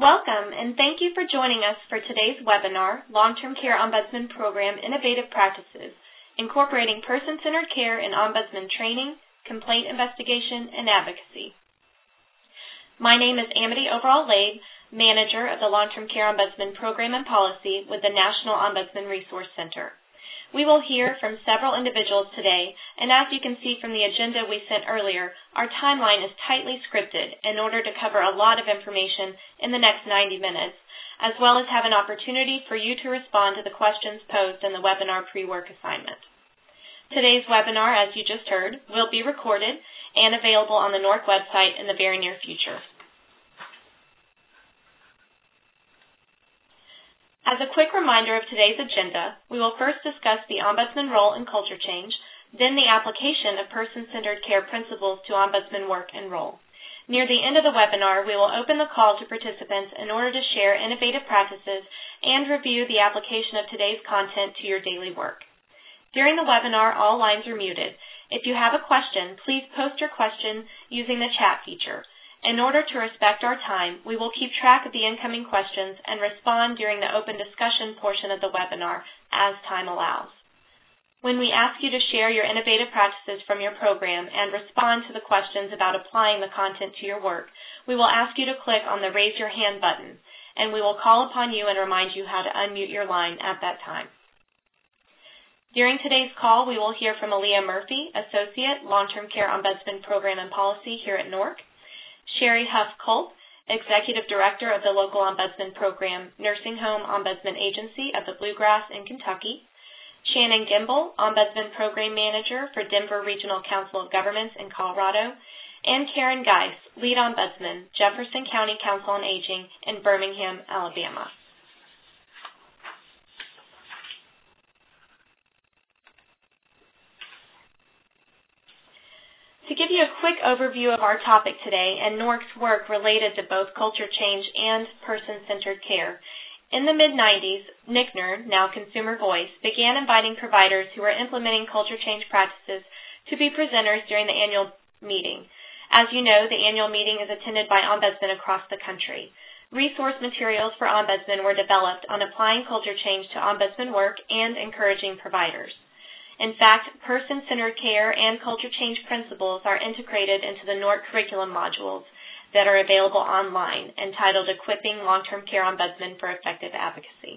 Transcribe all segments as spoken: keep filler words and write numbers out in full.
Welcome, and thank you for joining us for today's webinar, Long-Term Care Ombudsman Program Innovative Practices, Incorporating Person-Centered Care in Ombudsman Training, Complaint Investigation, and Advocacy. My name is Amity Overall-Labe, Manager of the Long-Term Care Ombudsman Program and Policy with the National Ombudsman Resource Center. We will hear from several individuals today, and as you can see from the agenda we sent earlier, our timeline is tightly scripted in order to cover a lot of information in the next ninety minutes, as well as have an opportunity for you to respond to the questions posed in the webinar pre-work assignment. Today's webinar, as you just heard, will be recorded and available on the N O R C website in the very near future. As a quick reminder of today's agenda, we will first discuss the Ombudsman role and culture change, then the application of person-centered care principles to Ombudsman work and role. Near the end of the webinar, we will open the call to participants in order to share innovative practices and review the application of today's content to your daily work. During the webinar, all lines are muted. If you have a question, please post your question using the chat feature. In order to respect our time, we will keep track of the incoming questions and respond during the open discussion portion of the webinar as time allows. When we ask you to share your innovative practices from your program and respond to the questions about applying the content to your work, we will ask you to click on the Raise Your Hand button, and we will call upon you and remind you how to unmute your line at that time. During today's call, we will hear from Aaliyah Murphy, Associate, Long-Term Care Ombudsman Program and Policy here at N O R C, Sherry Huff-Culp, Executive Director of the local Ombudsman Program, Nursing Home Ombudsman Agency of the Bluegrass in Kentucky, Shannon Gimbel, Ombudsman Program Manager for Denver Regional Council of Governments in Colorado, and Karen Geis, Lead Ombudsman, Jefferson County Council on Aging in Birmingham, Alabama. To give you a quick overview of our topic today and N O R C's work related to both culture change and person-centered care, in the mid nineties, N C N R, now Consumer Voice, began inviting providers who were implementing culture change practices to be presenters during the annual meeting. As you know, the annual meeting is attended by ombudsmen across the country. Resource materials for ombudsmen were developed on applying culture change to ombudsman work and encouraging providers. In fact, person-centered care and culture change principles are integrated into the N O R C curriculum modules that are available online, entitled Equipping Long-Term Care Ombudsmen for Effective Advocacy.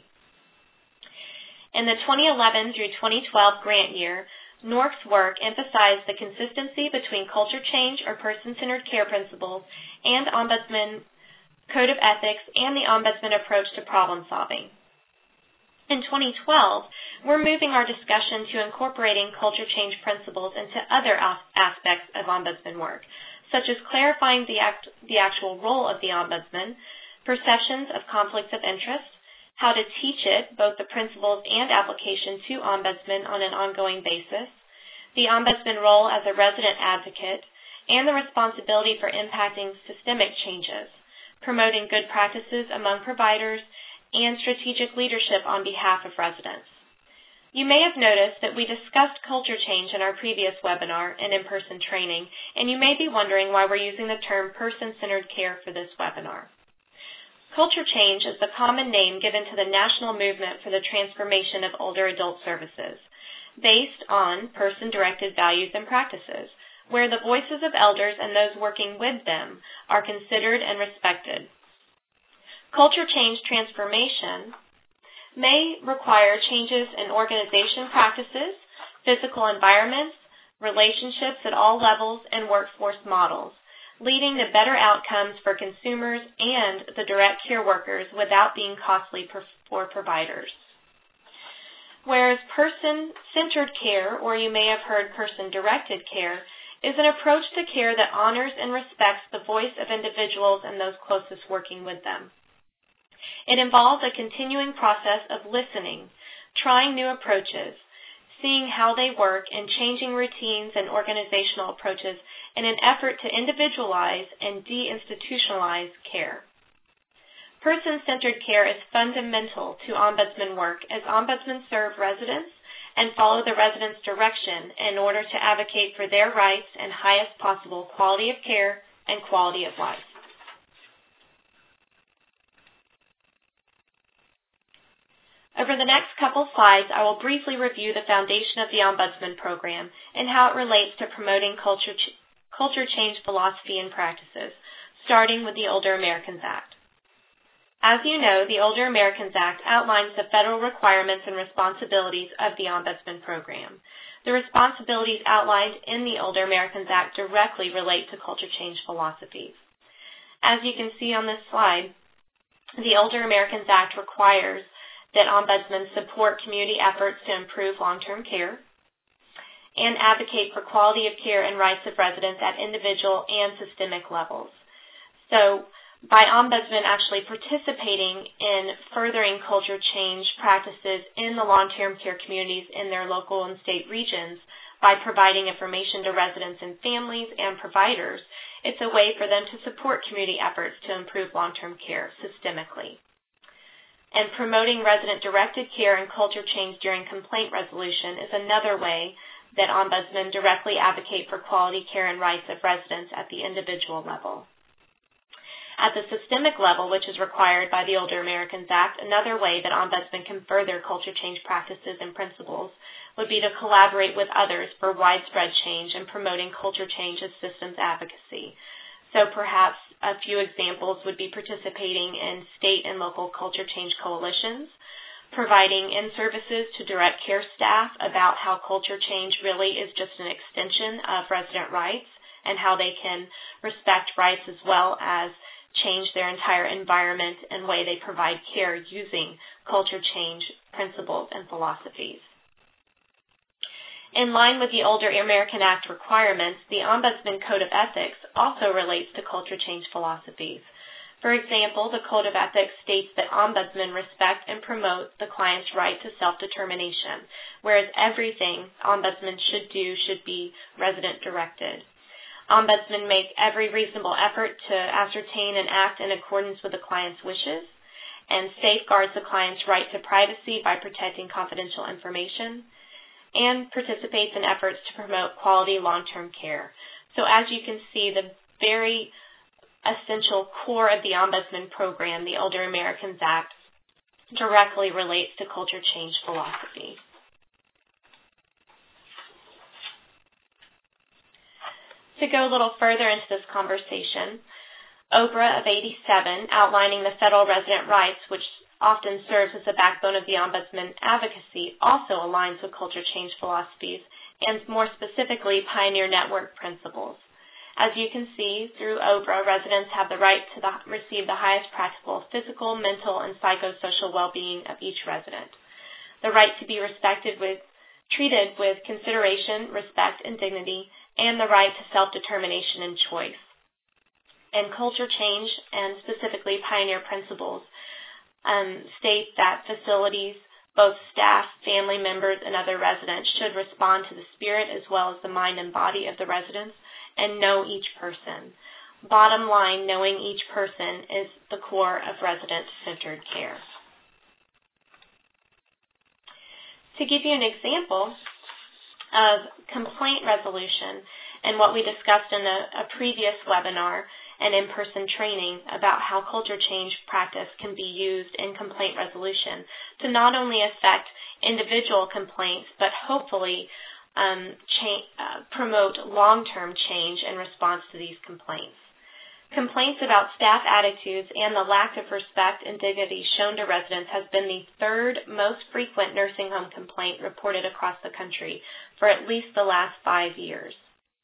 In the twenty eleven through twenty twelve grant year, N O R C's work emphasized the consistency between culture change or person-centered care principles and Ombudsman Code of Ethics and the Ombudsman approach to problem solving. In twenty twelve, we're moving our discussion to incorporating culture change principles into other aspects of ombudsman work, such as clarifying the, act, the actual role of the ombudsman, perceptions of conflicts of interest, how to teach it, both the principles and application to ombudsmen on an ongoing basis, the ombudsman role as a resident advocate, and the responsibility for impacting systemic changes, promoting good practices among providers, and strategic leadership on behalf of residents. You may have noticed that we discussed culture change in our previous webinar and in-person training, and you may be wondering why we're using the term person-centered care for this webinar. Culture change is the common name given to the national movement for the transformation of older adult services, based on person-directed values and practices, where the voices of elders and those working with them are considered and respected. Culture change transformation may require changes in organization practices, physical environments, relationships at all levels, and workforce models, leading to better outcomes for consumers and the direct care workers without being costly for providers. Whereas person-centered care, or you may have heard person-directed care, is an approach to care that honors and respects the voice of individuals and those closest working with them. It involves a continuing process of listening, trying new approaches, seeing how they work, and changing routines and organizational approaches in an effort to individualize and deinstitutionalize care. Person-centered care is fundamental to ombudsman work, as ombudsmen serve residents and follow the residents' direction in order to advocate for their rights and highest possible quality of care and quality of life. Over the next couple slides, I will briefly review the foundation of the Ombudsman Program and how it relates to promoting culture, ch- culture change philosophy and practices, starting with the Older Americans Act. As you know, the Older Americans Act outlines the federal requirements and responsibilities of the Ombudsman Program. The responsibilities outlined in the Older Americans Act directly relate to culture change philosophies. As you can see on this slide, the Older Americans Act requires that ombudsmen support community efforts to improve long-term care and advocate for quality of care and rights of residents at individual and systemic levels. So, by ombudsmen actually participating in furthering culture change practices in the long-term care communities in their local and state regions, by providing information to residents and families and providers, it's a way for them to support community efforts to improve long-term care systemically. And promoting resident-directed care and culture change during complaint resolution is another way that ombudsmen directly advocate for quality care and rights of residents at the individual level. At the systemic level, which is required by the Older Americans Act, another way that ombudsmen can further culture change practices and principles would be to collaborate with others for widespread change and promoting culture change as systems advocacy. So perhaps a few examples would be participating in state and local culture change coalitions, providing in-services to direct care staff about how culture change really is just an extension of resident rights and how they can respect rights as well as change their entire environment and way they provide care using culture change principles and philosophies. In line with the Older American Act requirements, the Ombudsman Code of Ethics also relates to culture change philosophies. For example, the Code of Ethics states that ombudsmen respect and promote the client's right to self-determination, whereas everything ombudsmen should do should be resident-directed. Ombudsmen make every reasonable effort to ascertain and act in accordance with the client's wishes and safeguards the client's right to privacy by protecting confidential information, and participates in efforts to promote quality long-term care. So as you can see, the very essential core of the Ombudsman Program, the Older Americans Act, directly relates to culture change philosophy. To go a little further into this conversation, O B R A of eighty-seven, outlining the federal resident rights, which often serves as the backbone of the Ombudsman advocacy, also aligns with culture change philosophies and more specifically Pioneer Network principles. As you can see, through O B R A, residents have the right to the, receive the highest practical physical, mental, and psychosocial well-being of each resident. The right to be respected with, treated with consideration, respect, and dignity, and the right to self-determination and choice. And culture change, and specifically Pioneer principles, Um, state that facilities, both staff, family members, and other residents should respond to the spirit as well as the mind and body of the residents and know each person. Bottom line, knowing each person is the core of resident-centered care. To give you an example of complaint resolution and what we discussed in a, a previous webinar and in-person training about how culture change practice can be used in complaint resolution to not only affect individual complaints, but hopefully um, cha- uh, promote long-term change in response to these complaints. Complaints about staff attitudes and the lack of respect and dignity shown to residents has been the third most frequent nursing home complaint reported across the country for at least the last five years.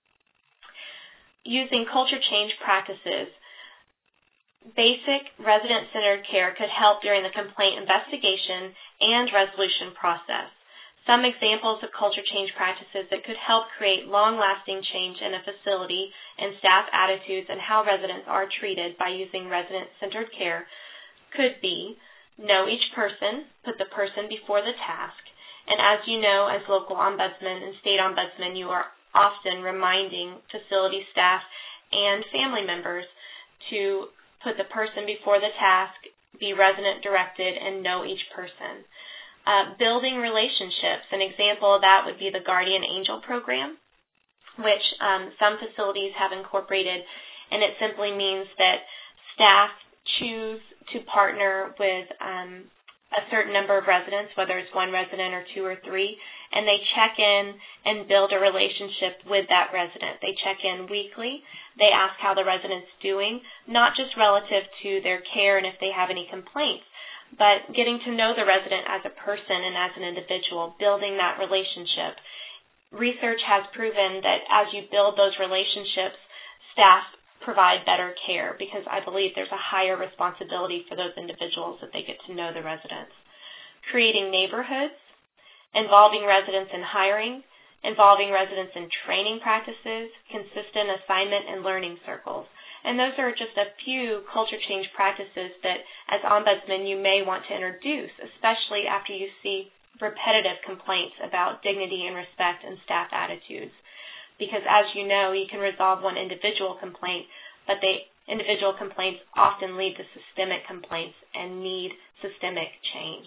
Using culture change practices, basic resident-centered care could help during the complaint investigation and resolution process. Some examples of culture change practices that could help create long-lasting change in a facility and staff attitudes and how residents are treated by using resident-centered care could be know each person, put the person before the task, and as you know, as local ombudsman and state ombudsman, you are often reminding facility staff and family members to put the person before the task, be resident-directed, and know each person. Uh, building relationships. An example of that would be the Guardian Angel program, which um, some facilities have incorporated, and it simply means that staff choose to partner with um, a certain number of residents, whether it's one resident or two or three, and they check in and build a relationship with that resident. They check in weekly. They ask how the resident's doing, not just relative to their care and if they have any complaints, but getting to know the resident as a person and as an individual, building that relationship. Research has proven that as you build those relationships, staff provide better care because I believe there's a higher responsibility for those individuals that they get to know the residents. Creating neighborhoods, involving residents in hiring, involving residents in training practices, consistent assignment and learning circles. And those are just a few culture change practices that as ombudsman you may want to introduce, especially after you see repetitive complaints about dignity and respect and staff attitudes. Because as you know, you can resolve one individual complaint, but the individual complaints often lead to systemic complaints and need systemic change.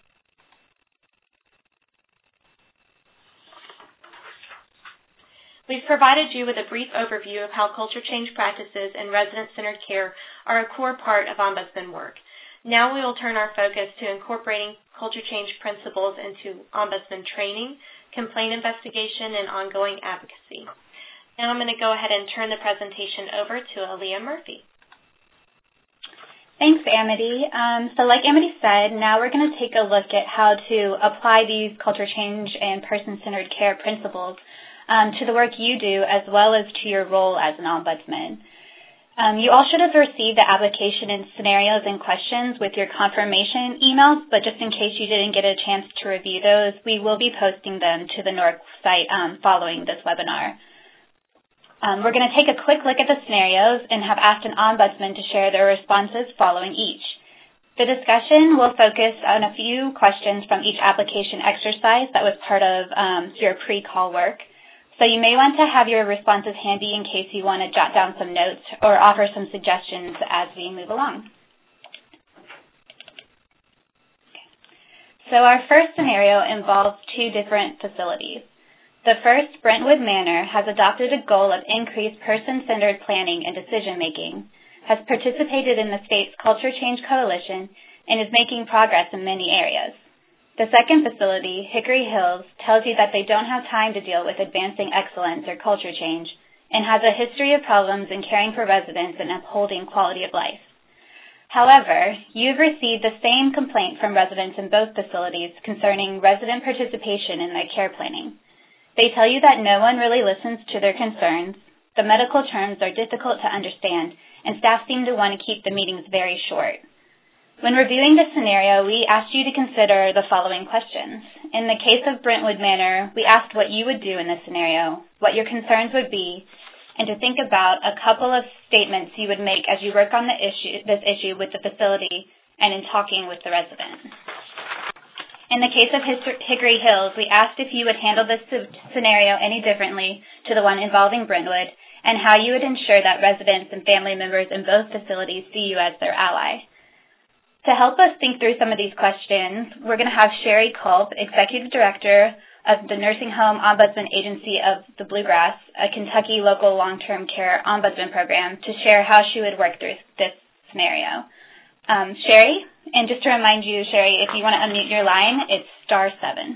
We've provided you with a brief overview of how culture change practices and resident-centered care are a core part of ombudsman work. Now we will turn our focus to incorporating culture change principles into ombudsman training, complaint investigation, and ongoing advocacy. Now I'm going to go ahead and turn the presentation over to Aaliyah Murphy. Thanks, Amity. Um, so like Amity said, now we're going to take a look at how to apply these culture change and person-centered care principles um, to the work you do as well as to your role as an ombudsman. Um, you all should have received the application and scenarios and questions with your confirmation emails, but just in case you didn't get a chance to review those, we will be posting them to the N O R C site um, following this webinar. Um, we're going to take a quick look at the scenarios and have asked an ombudsman to share their responses following each. The discussion will focus on a few questions from each application exercise that was part of um, your pre-call work. So you may want to have your responses handy in case you want to jot down some notes or offer some suggestions as we move along. So our first scenario involves two different facilities. The first, Brentwood Manor, has adopted a goal of increased person-centered planning and decision-making, has participated in the state's Culture Change Coalition, and is making progress in many areas. The second facility, Hickory Hills, tells you that they don't have time to deal with advancing excellence or culture change and has a history of problems in caring for residents and upholding quality of life. However, you've received the same complaint from residents in both facilities concerning resident participation in their care planning. They tell you that no one really listens to their concerns, the medical terms are difficult to understand, and staff seem to want to keep the meetings very short. When reviewing this scenario, we asked you to consider the following questions. In the case of Brentwood Manor, we asked what you would do in this scenario, what your concerns would be, and to think about a couple of statements you would make as you work on the issue, this issue with the facility and in talking with the resident. In the case of Hickory Hills, we asked if you would handle this scenario any differently to the one involving Brentwood and how you would ensure that residents and family members in both facilities see you as their ally. To help us think through some of these questions, we're going to have Sherry Culp, Executive Director of the Nursing Home Ombudsman Agency of the Bluegrass, a Kentucky local long-term care ombudsman program, to share how she would work through this scenario. Um, Sherry, and just to remind you, Sherry, if you want to unmute your line, it's star seven.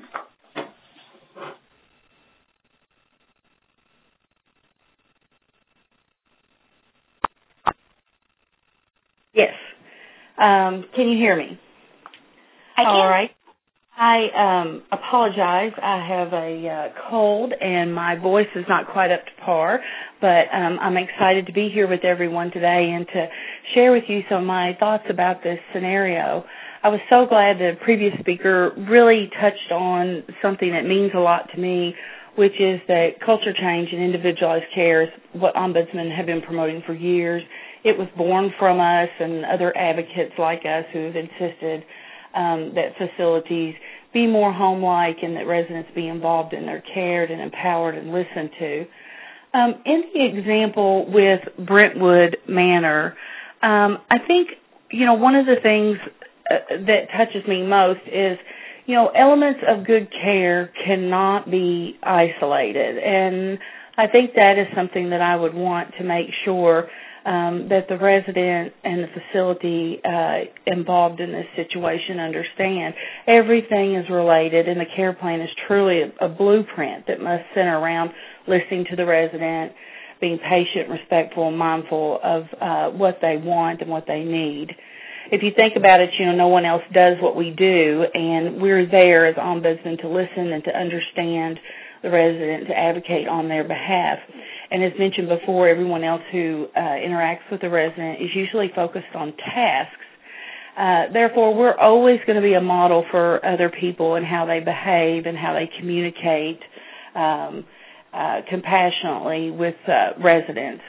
Yes. Um, can you hear me? I can. All right. I um, apologize. I have a uh, cold and my voice is not quite up to par, but um, I'm excited to be here with everyone today and to share with you some of my thoughts about this scenario. I was so glad the previous speaker really touched on something that means a lot to me, which is that culture change and individualized care is what ombudsmen have been promoting for years. It was born from us and other advocates like us who have insisted um, that facilities be more home-like and that residents be involved in their care and empowered and listened to. Um, in the example with Brentwood Manor, um, I think, you know, one of the things uh, that touches me most is, you know, elements of good care cannot be isolated. And I think that is something that I would want to make sure um, that the resident and the facility uh, involved in this situation understand. Everything is related, and the care plan is truly a, a blueprint that must center around listening to the resident, being patient, respectful, and mindful of uh, what they want and what they need. If you think about it, you know, no one else does what we do, and we're there as ombudsmen to listen and to understand the resident, to advocate on their behalf. And as mentioned before, everyone else who uh, interacts with the resident is usually focused on tasks. Uh, therefore, we're always going to be a model for other people and how they behave and how they communicate um, uh, compassionately with uh, residents.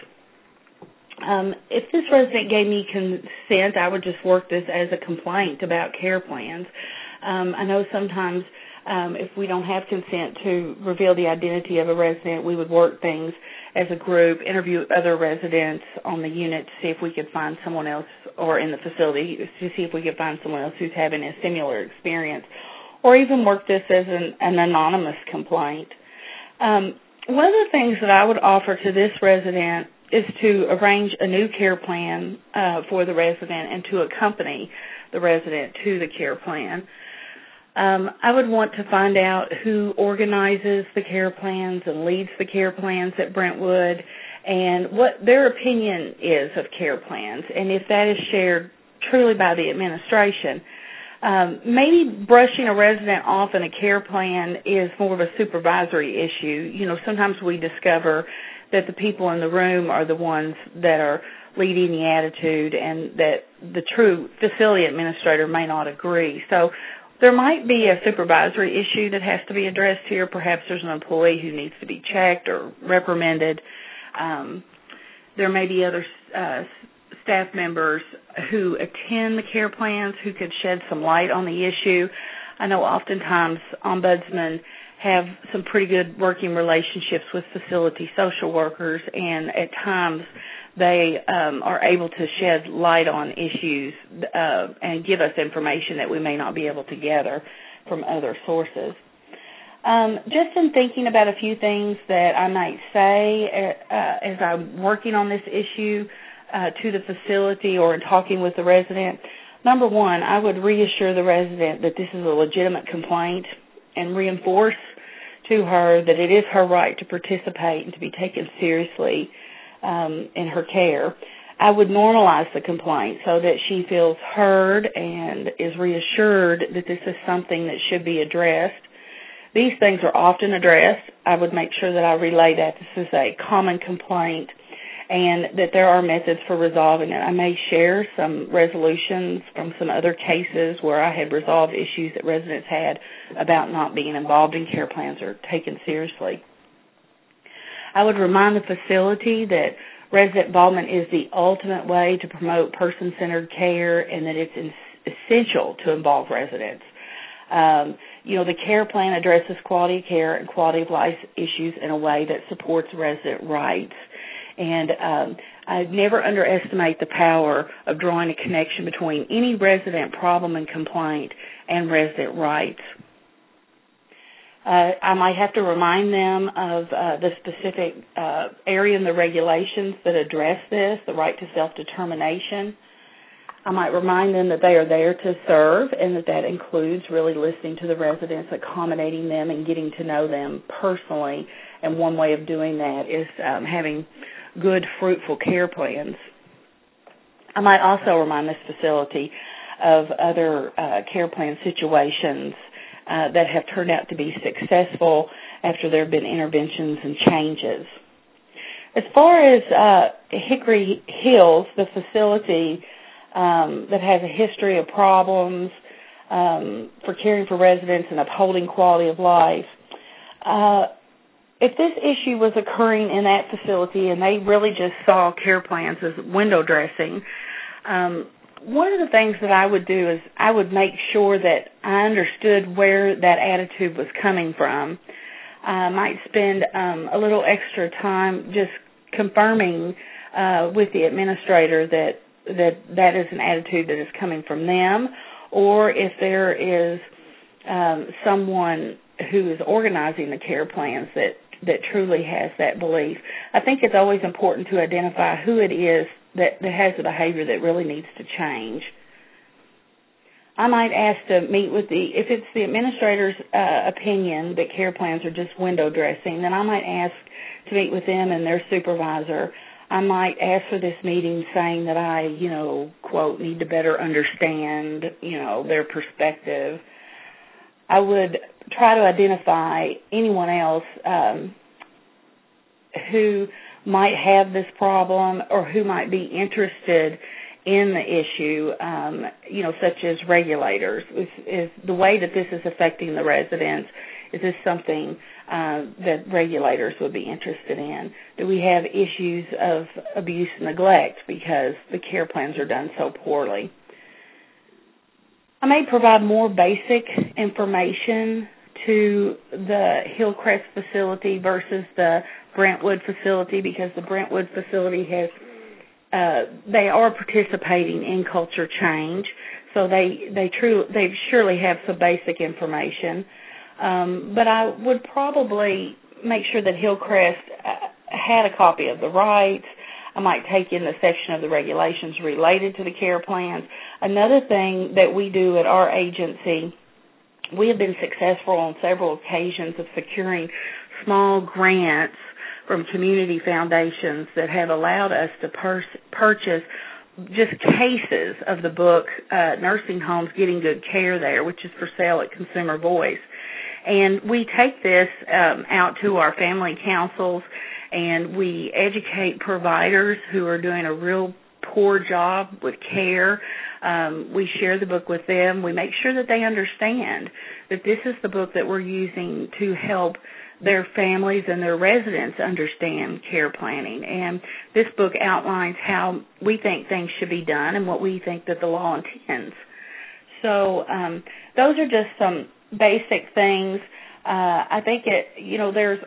Um, if this resident gave me consent, I would just work this as a complaint about care plans. Um, I know sometimes um, if we don't have consent to reveal the identity of a resident, we would work things as a group, interview other residents on the unit to see if we could find someone else, or in the facility, to see if we could find someone else who's having a similar experience, or even work this as an, an anonymous complaint. Um, one of the things that I would offer to this resident is to arrange a new care plan uh, for the resident and to accompany the resident to the care plan. Um, I would want to find out who organizes the care plans and leads the care plans at Brentwood, and what their opinion is of care plans, and if that is shared truly by the administration. Um, maybe brushing a resident off in a care plan is more of a supervisory issue. You know, sometimes we discover that the people in the room are the ones that are leading the attitude, and that the true facility administrator may not agree. So there might be a supervisory issue that has to be addressed here. Perhaps there's an employee who needs to be checked or reprimanded. Um, there may be other uh, staff members who attend the care plans who could shed some light on the issue. I know oftentimes ombudsmen have some pretty good working relationships with facility social workers, and at times they um, are able to shed light on issues uh, and give us information that we may not be able to gather from other sources. Um, just in thinking about a few things that I might say uh, as I'm working on this issue uh, to the facility or in talking with the resident, number one, I would reassure the resident that this is a legitimate complaint and reinforce to her that it is her right to participate and to be taken seriously um, in her care. I would normalize the complaint so that she feels heard and is reassured that this is something that should be addressed. These things are often addressed. I would make sure that I relay that this is a common complaint and that there are methods for resolving it. I may share some resolutions from some other cases where I had resolved issues that residents had about not being involved in care plans or taken seriously. I would remind the facility that resident involvement is the ultimate way to promote person-centered care and that it's essential to involve residents. Um, you know, the care plan addresses quality of care and quality of life issues in a way that supports resident rights. And um, I never underestimate the power of drawing a connection between any resident problem and complaint and resident rights. Uh, I might have to remind them of uh, the specific uh, area in the regulations that address this, the right to self-determination. I might remind them that they are there to serve and that that includes really listening to the residents, accommodating them, and getting to know them personally. And one way of doing that is um, having good, fruitful care plans. I might also remind this facility of other uh, care plan situations uh, that have turned out to be successful after there have been interventions and changes. As far as uh, Hickory Hills, the facility um, that has a history of problems um, for caring for residents and upholding quality of life, uh, if this issue was occurring in that facility and they really just saw care plans as window dressing, um, one of the things that I would do is I would make sure that I understood where that attitude was coming from. I might spend um, a little extra time just confirming uh, with the administrator that, that that is an attitude that is coming from them, or if there is um, someone who is organizing the care plans that that truly has that belief. I think it's always important to identify who it is that, that has a behavior that really needs to change. I might ask to meet with the, if it's the administrator's uh, opinion that care plans are just window dressing, then I might ask to meet with them and their supervisor. I might ask for this meeting saying that I, you know, quote, need to better understand, you know, their perspective. I would try to identify anyone else um, who might have this problem or who might be interested in the issue, um, you know, such as regulators. Is, is the way that this is affecting the residents, is this something uh, that regulators would be interested in? Do we have issues of abuse and neglect because the care plans are done so poorly? I may provide more basic information to the Hillcrest facility versus the Brentwood facility, because the Brentwood facility has Uh, they are participating in culture change, so they they true they surely have some basic information. Um, but I would probably make sure that Hillcrest uh, had a copy of the rights. I might take in the section of the regulations related to the care plans. Another thing that we do at our agency, we have been successful on several occasions of securing small grants from community foundations that have allowed us to pur- purchase just cases of the book, uh, Nursing Homes Getting Good Care There, which is for sale at Consumer Voice. And we take this um, out to our family councils, and we educate providers who are doing a real poor job with care. Um, we share the book with them. We make sure that they understand that this is the book that we're using to help their families and their residents understand care planning. And this book outlines how we think things should be done and what we think that the law intends. So um, those are just some basic things. Uh, I think it, you know, there's,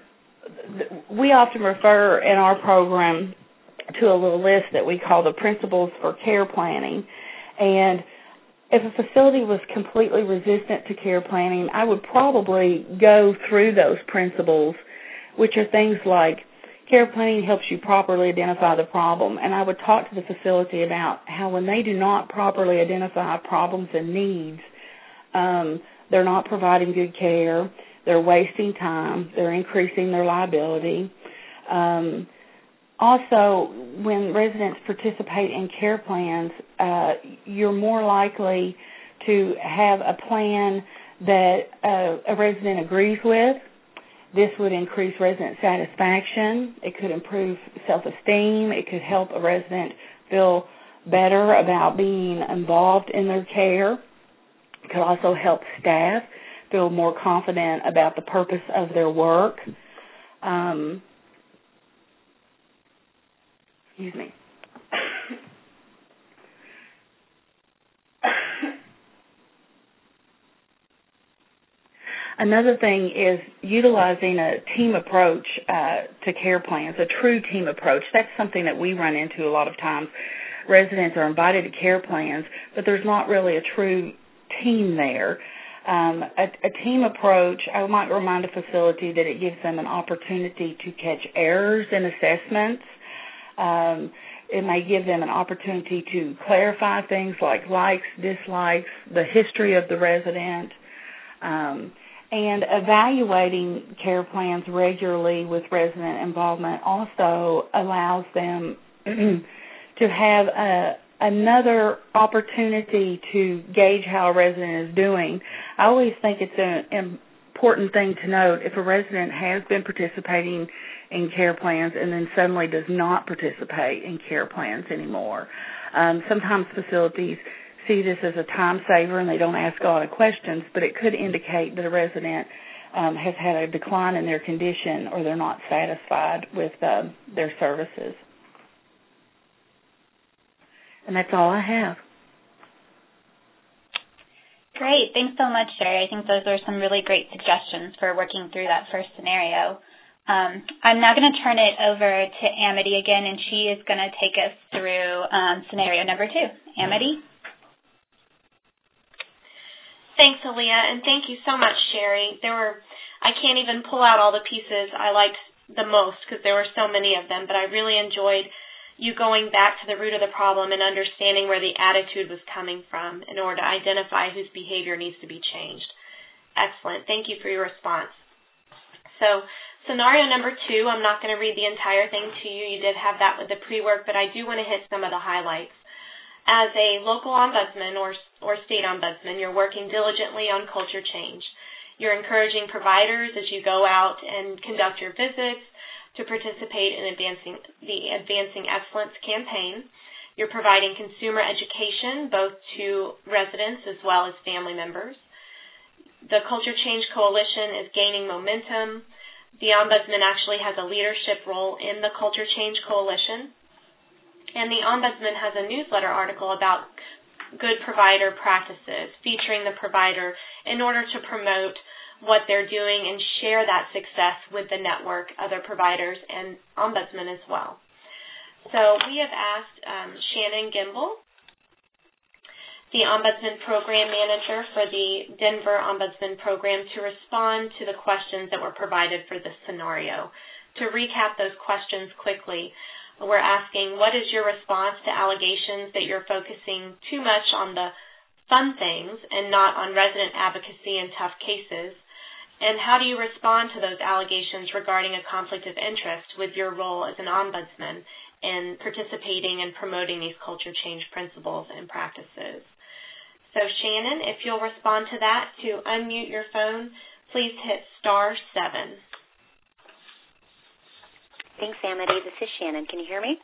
we often refer in our program to a little list that we call the Principles for Care Planning. And if a facility was completely resistant to care planning, I would probably go through those principles, which are things like care planning helps you properly identify the problem. And I would talk to the facility about how when they do not properly identify problems and needs, um, they're not providing good care, they're wasting time, they're increasing their liability. Um, Also, when residents participate in care plans, uh, you're more likely to have a plan that uh, a resident agrees with. This would increase resident satisfaction. It could improve self-esteem. It could help a resident feel better about being involved in their care. It could also help staff feel more confident about the purpose of their work. Um, Excuse me. Another thing is utilizing a team approach uh, to care plans, a true team approach. That's something that we run into a lot of times. Residents are invited to care plans, but there's not really a true team there. Um, a, a team approach, I might remind a facility that it gives them an opportunity to catch errors in assessments. Um, it may give them an opportunity to clarify things like likes, dislikes, the history of the resident, um, and evaluating care plans regularly with resident involvement also allows them to have a, another opportunity to gauge how a resident is doing. I always think it's an important thing to note if a resident has been participating in care plans and then suddenly does not participate in care plans anymore. Um, sometimes facilities see this as a time saver and they don't ask a lot of questions, but it could indicate that a resident um, has had a decline in their condition or they're not satisfied with uh, their services. And that's all I have. Great. Thanks so much, Sherry. I think those are some really great suggestions for working through that first scenario. Um, I'm now going to turn it over to Amity again, and she is going to take us through um, scenario number two. Amity? Thanks, Aaliyah, and thank you so much, Sherry. There were, I can't even pull out all the pieces I liked the most because there were so many of them, but I really enjoyed you going back to the root of the problem and understanding where the attitude was coming from in order to identify whose behavior needs to be changed. Excellent. Thank you for your response. So scenario number two, I'm not going to read the entire thing to you. You did have that with the pre-work, but I do want to hit some of the highlights. As a local ombudsman or, or state ombudsman, you're working diligently on culture change. You're encouraging providers as you go out and conduct your visits to participate in advancing the Advancing Excellence campaign. You're providing consumer education both to residents as well as family members. The Culture Change Coalition is gaining momentum. The Ombudsman actually has a leadership role in the Culture Change Coalition. And the Ombudsman has a newsletter article about good provider practices, featuring the provider in order to promote what they're doing and share that success with the network, other providers, and Ombudsman as well. So we have asked um, Shannon Gimbel, the Ombudsman Program Manager for the Denver Ombudsman Program, to respond to the questions that were provided for this scenario. To recap those questions quickly, we're asking, what is your response to allegations that you're focusing too much on the fun things and not on resident advocacy and tough cases? And how do you respond to those allegations regarding a conflict of interest with your role as an ombudsman in participating and promoting these culture change principles and practices? So Shannon, if you'll respond to that, to unmute your phone, please hit star seven. Thanks, Amity. This is Shannon. Can you hear me?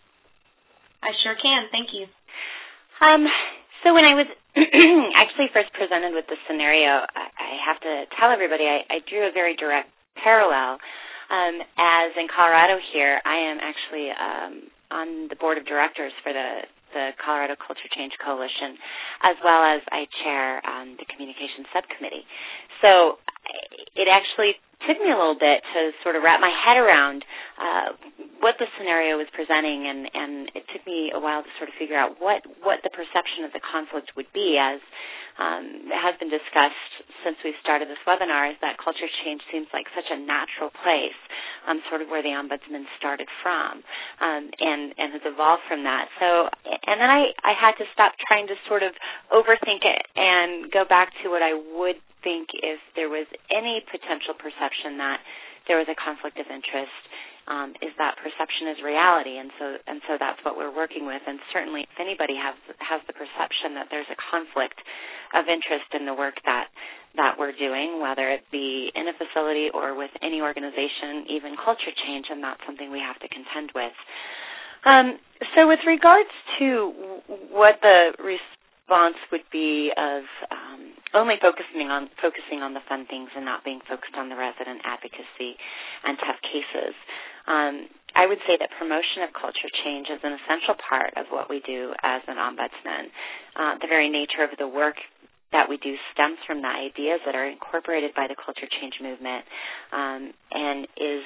I sure can. Thank you. Um, so when I was actually first presented with this scenario, I, I have to tell everybody I, I drew a very direct parallel. Um, as in Colorado here, I am actually um, on the board of directors for the, the Colorado Culture Change Coalition, as well as I chair um, the communications subcommittee. So it actually took me a little bit to sort of wrap my head around uh, what the scenario was presenting, and, and it took me a while to sort of figure out what, what the perception of the conflict would be. As um, has been discussed since we started this webinar, is that culture change seems like such a natural place, um, sort of where the Ombudsman started from, um, and, and has evolved from that. So, and then I, I had to stop trying to sort of overthink it and go back to what I would think if there was any potential perception that there was a conflict of interest, um, is that perception is reality, and so and so that's what we're working with. And certainly, if anybody has has the perception that there's a conflict of interest in the work that that we're doing, whether it be in a facility or with any organization, even culture change, and that's something we have to contend with. Um, so, with regards to what the response would be of um, only focusing on focusing on the fun things and not being focused on the resident advocacy and tough cases, um, I would say that promotion of culture change is an essential part of what we do as an ombudsman. Uh, the very nature of the work that we do stems from the ideas that are incorporated by the culture change movement, um, and is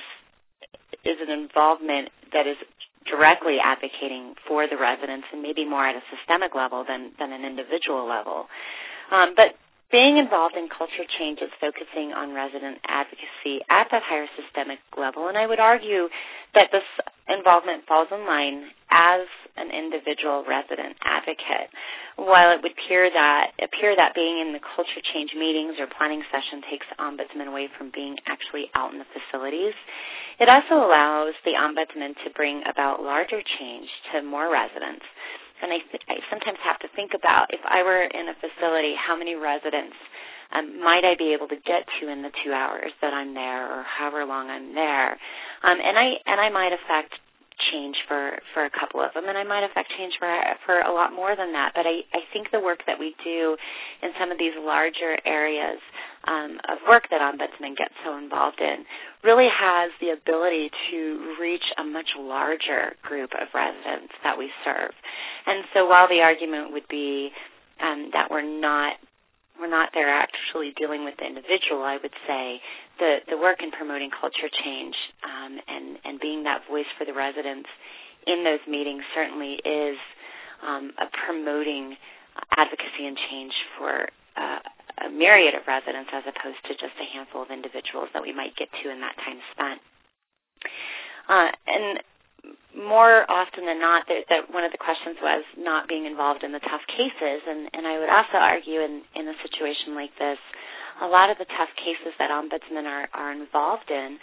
is an involvement that is directly advocating for the residents, and maybe more at a systemic level than, than an individual level. Um, but being involved in culture change is focusing on resident advocacy at that higher systemic level, and I would argue that this involvement falls in line as an individual resident advocate. While it would appear that, appear that being in the culture change meetings or planning session takes ombudsman away from being actually out in the facilities, it also allows the ombudsman to bring about larger change to more residents. And I, th- I sometimes have to think about, if I were in a facility, how many residents um, might I be able to get to in the two hours that I'm there, or however long I'm there? Um, and I and I might affect change for, for a couple of them, and I might affect change for for a lot more than that. But I, I think the work that we do in some of these larger areas um, of work that ombudsmen get so involved in really has the ability to reach a much larger group of residents that we serve. And so while the argument would be um, that we're not we're not there actually dealing with the individual, I would say the, the work in promoting culture change um, and, and being that voice for the residents in those meetings certainly is um, a promoting advocacy and change for uh, a myriad of residents, as opposed to just a handful of individuals that we might get to in that time spent. Uh, and more often than not, that, that one of the questions was not being involved in the tough cases, and, and I would also argue in, in a situation like this, a lot of the tough cases that ombudsmen are, are involved in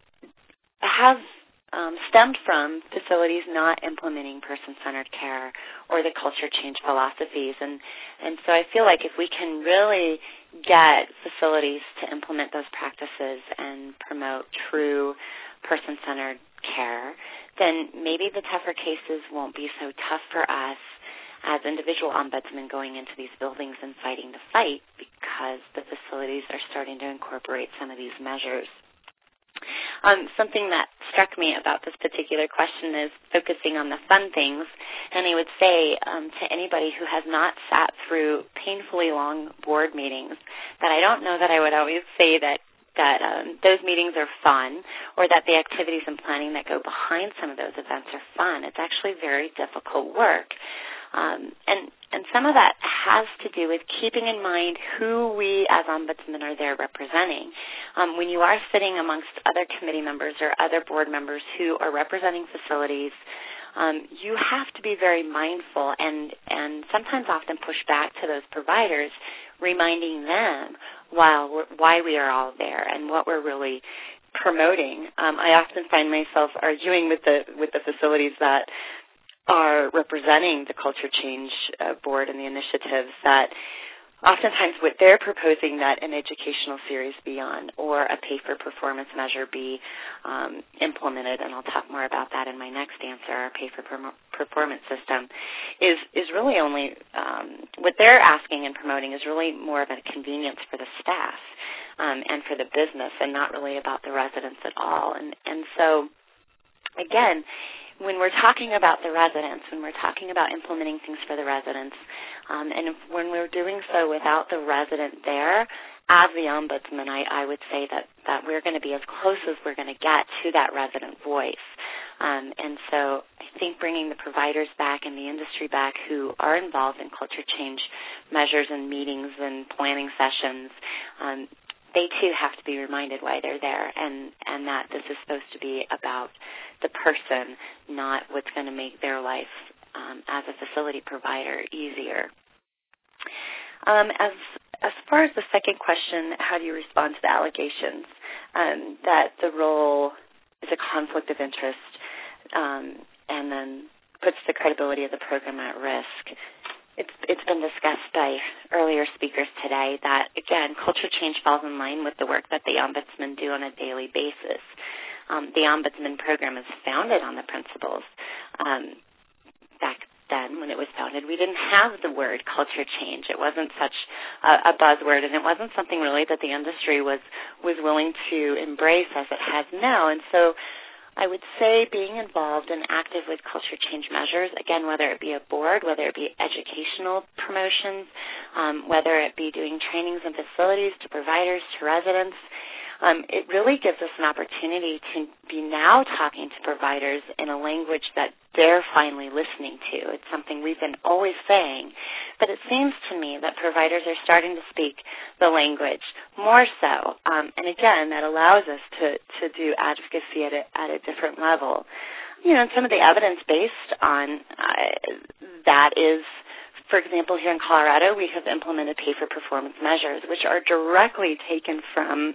have um, stemmed from facilities not implementing person-centered care or the culture change philosophies, and, and so I feel like if we can really get facilities to implement those practices and promote true person-centered care, then maybe the tougher cases won't be so tough for us as individual ombudsmen going into these buildings and fighting the fight, because the facilities are starting to incorporate some of these measures. Um, something that struck me about this particular question is focusing on the fun things, and I would say um, to anybody who has not sat through painfully long board meetings that I don't know that I would always say that that um, those meetings are fun, or that the activities and planning that go behind some of those events are fun. It's actually very difficult work. Um, and, and some of that has to do with keeping in mind who we as ombudsmen are there representing. Um, when you are sitting amongst other committee members or other board members who are representing facilities, um, you have to be very mindful and, and sometimes often push back to those providers, reminding them while we're, why we are all there and what we're really promoting. Um, I often find myself arguing with the with the facilities that are representing the Culture Change uh, Board and the initiatives that oftentimes what they're proposing that an educational series be on or a pay-for-performance measure be um, implemented, and I'll talk more about that in my next answer, our pay-for-performance system, is, is really only, um, what they're asking and promoting is really more of a convenience for the staff um, and for the business, and not really about the residents at all. And, and so, again, when we're talking about the residents, when we're talking about implementing things for the residents, um, and if, when we're doing so without the resident there, as the ombudsman, I, I would say that, that we're going to be as close as we're going to get to that resident voice. Um, and so I think bringing the providers back and the industry back who are involved in culture change measures and meetings and planning sessions, um, they too have to be reminded why they're there, and, and that this is supposed to be about the person, not what's going to make their life um, as a facility provider easier. Um, as as far as the second question, how do you respond to the allegations um, that the role is a conflict of interest um, and then puts the credibility of the program at risk? It's, it's been discussed by earlier speakers today that, again, culture change falls in line with the work that the ombudsman do on a daily basis. Um, the ombudsman program is founded on the principles. Um, back then, when it was founded, we didn't have the word culture change. It wasn't such a, a buzzword, and it wasn't something really that the industry was, was willing to embrace as it has now. And so I would say being involved and active with culture change measures, again, whether it be a board, whether it be educational promotions, um, whether it be doing trainings and facilities to providers, to residents, um, it really gives us an opportunity to be now talking to providers in a language that they're finally listening to. It's something we've been always saying, but it seems to me that providers are starting to speak the language more so. Um, and again, that allows us to, to do advocacy at a, at a different level. You know, some of the evidence based on uh, that is, for example, here in Colorado, we have implemented pay-for-performance measures, which are directly taken from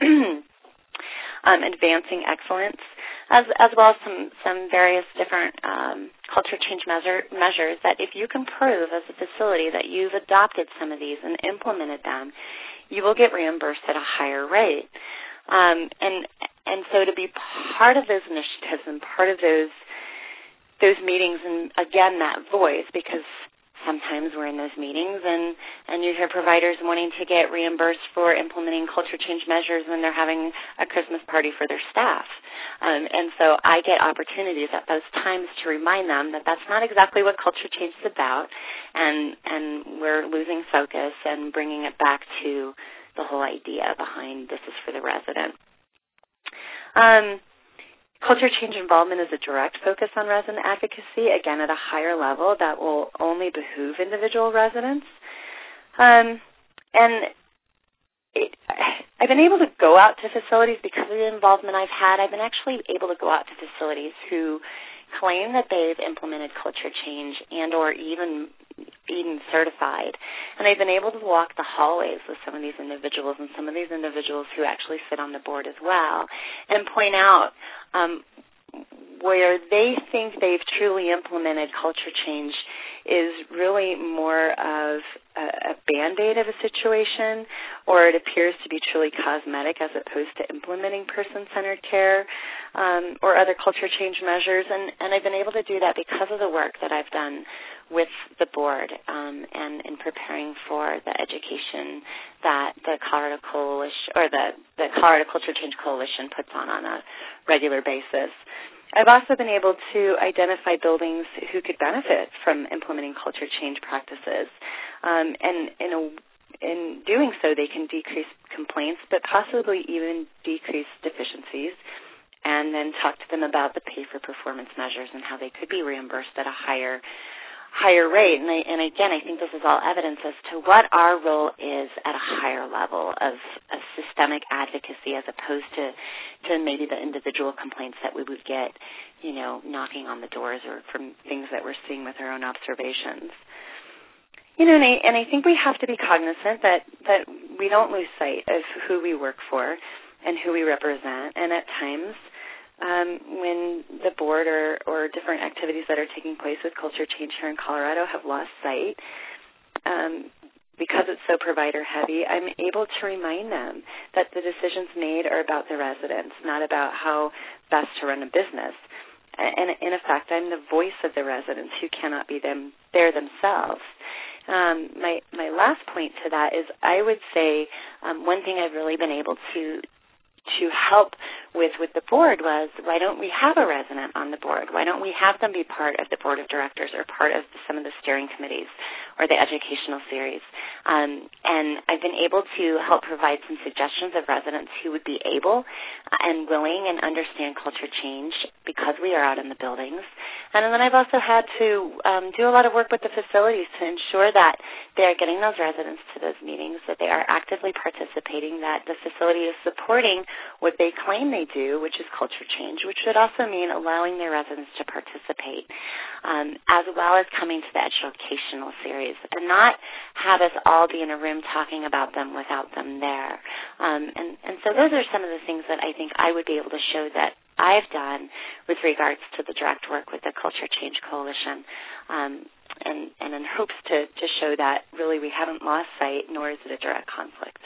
um, advancing excellence, as, as well as some, some various different um, culture change measure, measures that if you can prove as a facility that you've adopted some of these and implemented them, you will get reimbursed at a higher rate. Um, and and so to be part of those initiatives and part of those those meetings, and again, that voice, because sometimes we're in those meetings and, and you hear providers wanting to get reimbursed for implementing culture change measures when they're having a Christmas party for their staff. Um, and so I get opportunities at those times to remind them that that's not exactly what culture change is about, and, and we're losing focus and bringing it back to the whole idea behind this is for the resident. Um, Culture change involvement is a direct focus on resident advocacy, again, at a higher level that will only behoove individual residents. Um, and it, I've been able to go out to facilities because of the involvement I've had. I've been actually able to go out to facilities who claim that they've implemented culture change and or even even certified. And I've been able to walk the hallways with some of these individuals and some of these individuals who actually sit on the board as well and point out um, where they think they've truly implemented culture change is really more of a, a Band-Aid of a situation, or it appears to be truly cosmetic as opposed to implementing person-centered care um, or other culture change measures. And, and I've been able to do that because of the work that I've done with the board um, and in preparing for the education that the Colorado Coalition or the, the Colorado Culture Change Coalition puts on on a regular basis. I've also been able to identify buildings who could benefit from implementing culture change practices. Um, and in, a, in doing so, they can decrease complaints, but possibly even decrease deficiencies, and then talk to them about the pay-for-performance measures and how they could be reimbursed at a higher higher rate. And, I, and again, I think this is all evidence as to what our role is at a higher level of, of systemic advocacy as opposed to, to maybe the individual complaints that we would get, you know, knocking on the doors or from things that we're seeing with our own observations. You know, and I, and I think we have to be cognizant that, that we don't lose sight of who we work for and who we represent. And at times, Um, when the board or, or different activities that are taking place with culture change here in Colorado have lost sight, um, because it's so provider heavy, I'm able to remind them that the decisions made are about the residents, not about how best to run a business. And in effect, I'm the voice of the residents who cannot be them there themselves. Um, my my last point to that is I would say um, one thing I've really been able to to help with with the board was, why don't we have a resident on the board? Why don't we have them be part of the board of directors or part of some of the steering committees or the educational series? Um, and I've been able to help provide some suggestions of residents who would be able and willing and understand culture change because we are out in the buildings. And then I've also had to um, do a lot of work with the facilities to ensure that they are getting those residents to those meetings, that they are actively participating, that the facility is supporting what they claim they do, which is culture change, which would also mean allowing their residents to participate, um, as well as coming to the educational series and not have us all be in a room talking about them without them there. Um, and, and so those are some of the things that I think I would be able to show that I've done with regards to the direct work with the Culture Change Coalition, um, and, and in hopes to, to show that really we haven't lost sight, nor is it a direct conflict.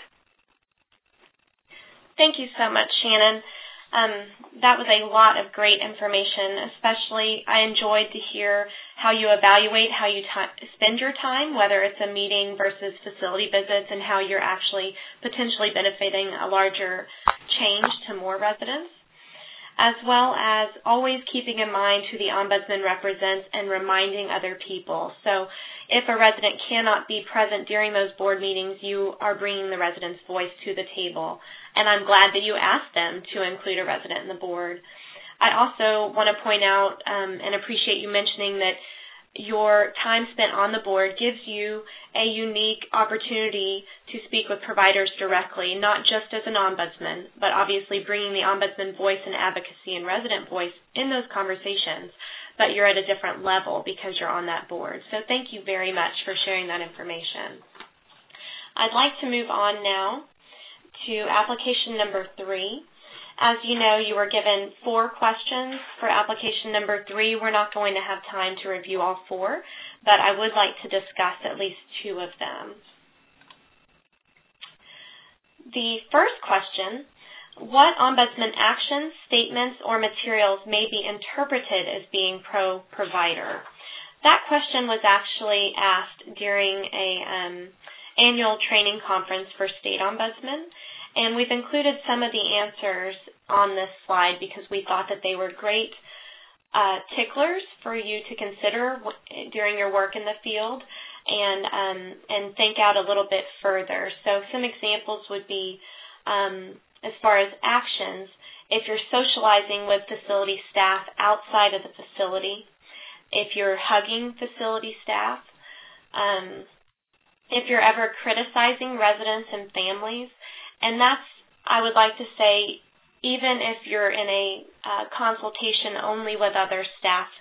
Thank you so much, Shannon. Um, that was a lot of great information, especially I enjoyed to hear how you evaluate how you t- spend your time, whether it's a meeting versus facility visits, and how you're actually potentially benefiting a larger change to more residents, as well as always keeping in mind who the Ombudsman represents and reminding other people. So if a resident cannot be present during those board meetings, you are bringing the resident's voice to the table. And I'm glad that you asked them to include a resident in the board. I also want to point out um, and appreciate you mentioning that your time spent on the board gives you a unique opportunity to speak with providers directly, not just as an ombudsman, but obviously bringing the ombudsman voice and advocacy and resident voice in those conversations, but you're at a different level because you're on that board. So thank you very much for sharing that information. I'd like to move on now to application number three. As you know, you were given four questions for application number three. We're not going to have time to review all four, but I would like to discuss at least two of them. The first question, what ombudsman actions, statements, or materials may be interpreted as being pro-provider? That question was actually asked during a um, annual training conference for state ombudsmen, and we've included some of the answers on this slide because we thought that they were great uh, ticklers for you to consider w- during your work in the field and um, and think out a little bit further. So some examples would be, um, as far as actions, if you're socializing with facility staff outside of the facility, if you're hugging facility staff, um, if you're ever criticizing residents and families. And that's, I would like to say, even if you're in a uh, consultation only with other staff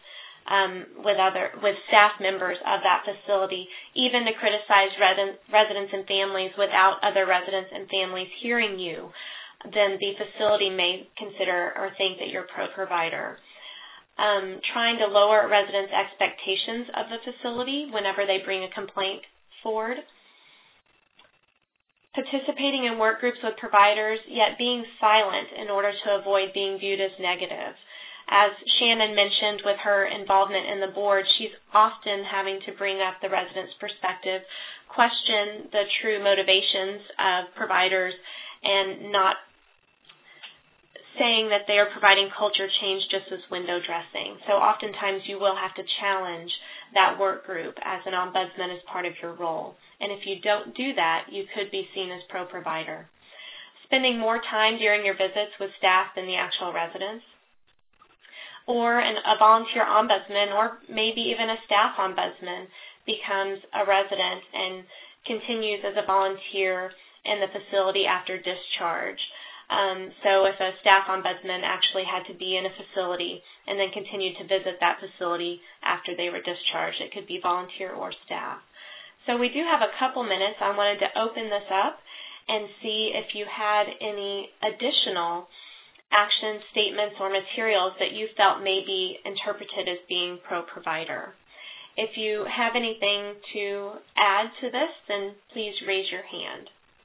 um, with other with staff members of that facility, even to criticize residents, residents and families without other residents and families hearing you, then the facility may consider or think that you're pro-provider. Um, trying to lower residents' expectations of the facility whenever they bring a complaint forward. Participating in work groups with providers, yet being silent in order to avoid being viewed as negative. As Shannon mentioned with her involvement in the board, she's often having to bring up the resident's perspective, question the true motivations of providers, and not saying that they are providing culture change just as window dressing. So oftentimes you will have to challenge that work group as an ombudsman as part of your role. And if you don't do that, you could be seen as pro-provider. Spending more time during your visits with staff than the actual residents, or an, a volunteer ombudsman, or maybe even a staff ombudsman becomes a resident and continues as a volunteer in the facility after discharge. Um, so if a staff ombudsman actually had to be in a facility and then continued to visit that facility after they were discharged, it could be volunteer or staff. So we do have a couple minutes. I wanted to open this up and see if you had any additional action statements or materials that you felt may be interpreted as being pro-provider. If you have anything to add to this, then please raise your hand.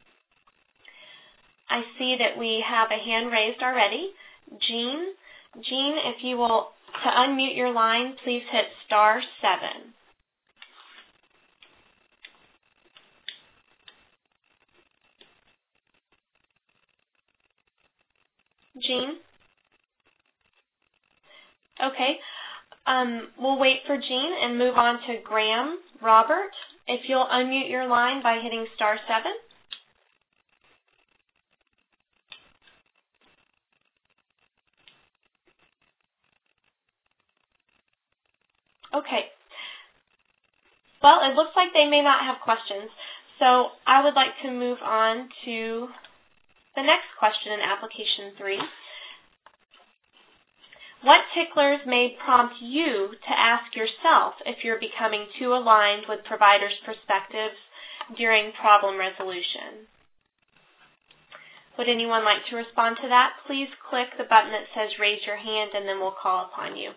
I see that we have a hand raised already. Jean, Jean, if you will, to unmute your line, please hit star seven. Jean? Okay. Um, we'll wait for Jean and move on to Graham. Robert, if you'll unmute your line by hitting star seven. Okay. Well, it looks like they may not have questions, so I would like to move on to the next question in application three. What ticklers may prompt you to ask yourself if you're becoming too aligned with providers' perspectives during problem resolution? Would anyone like to respond to that? Please click the button that says raise your hand and then we'll call upon you.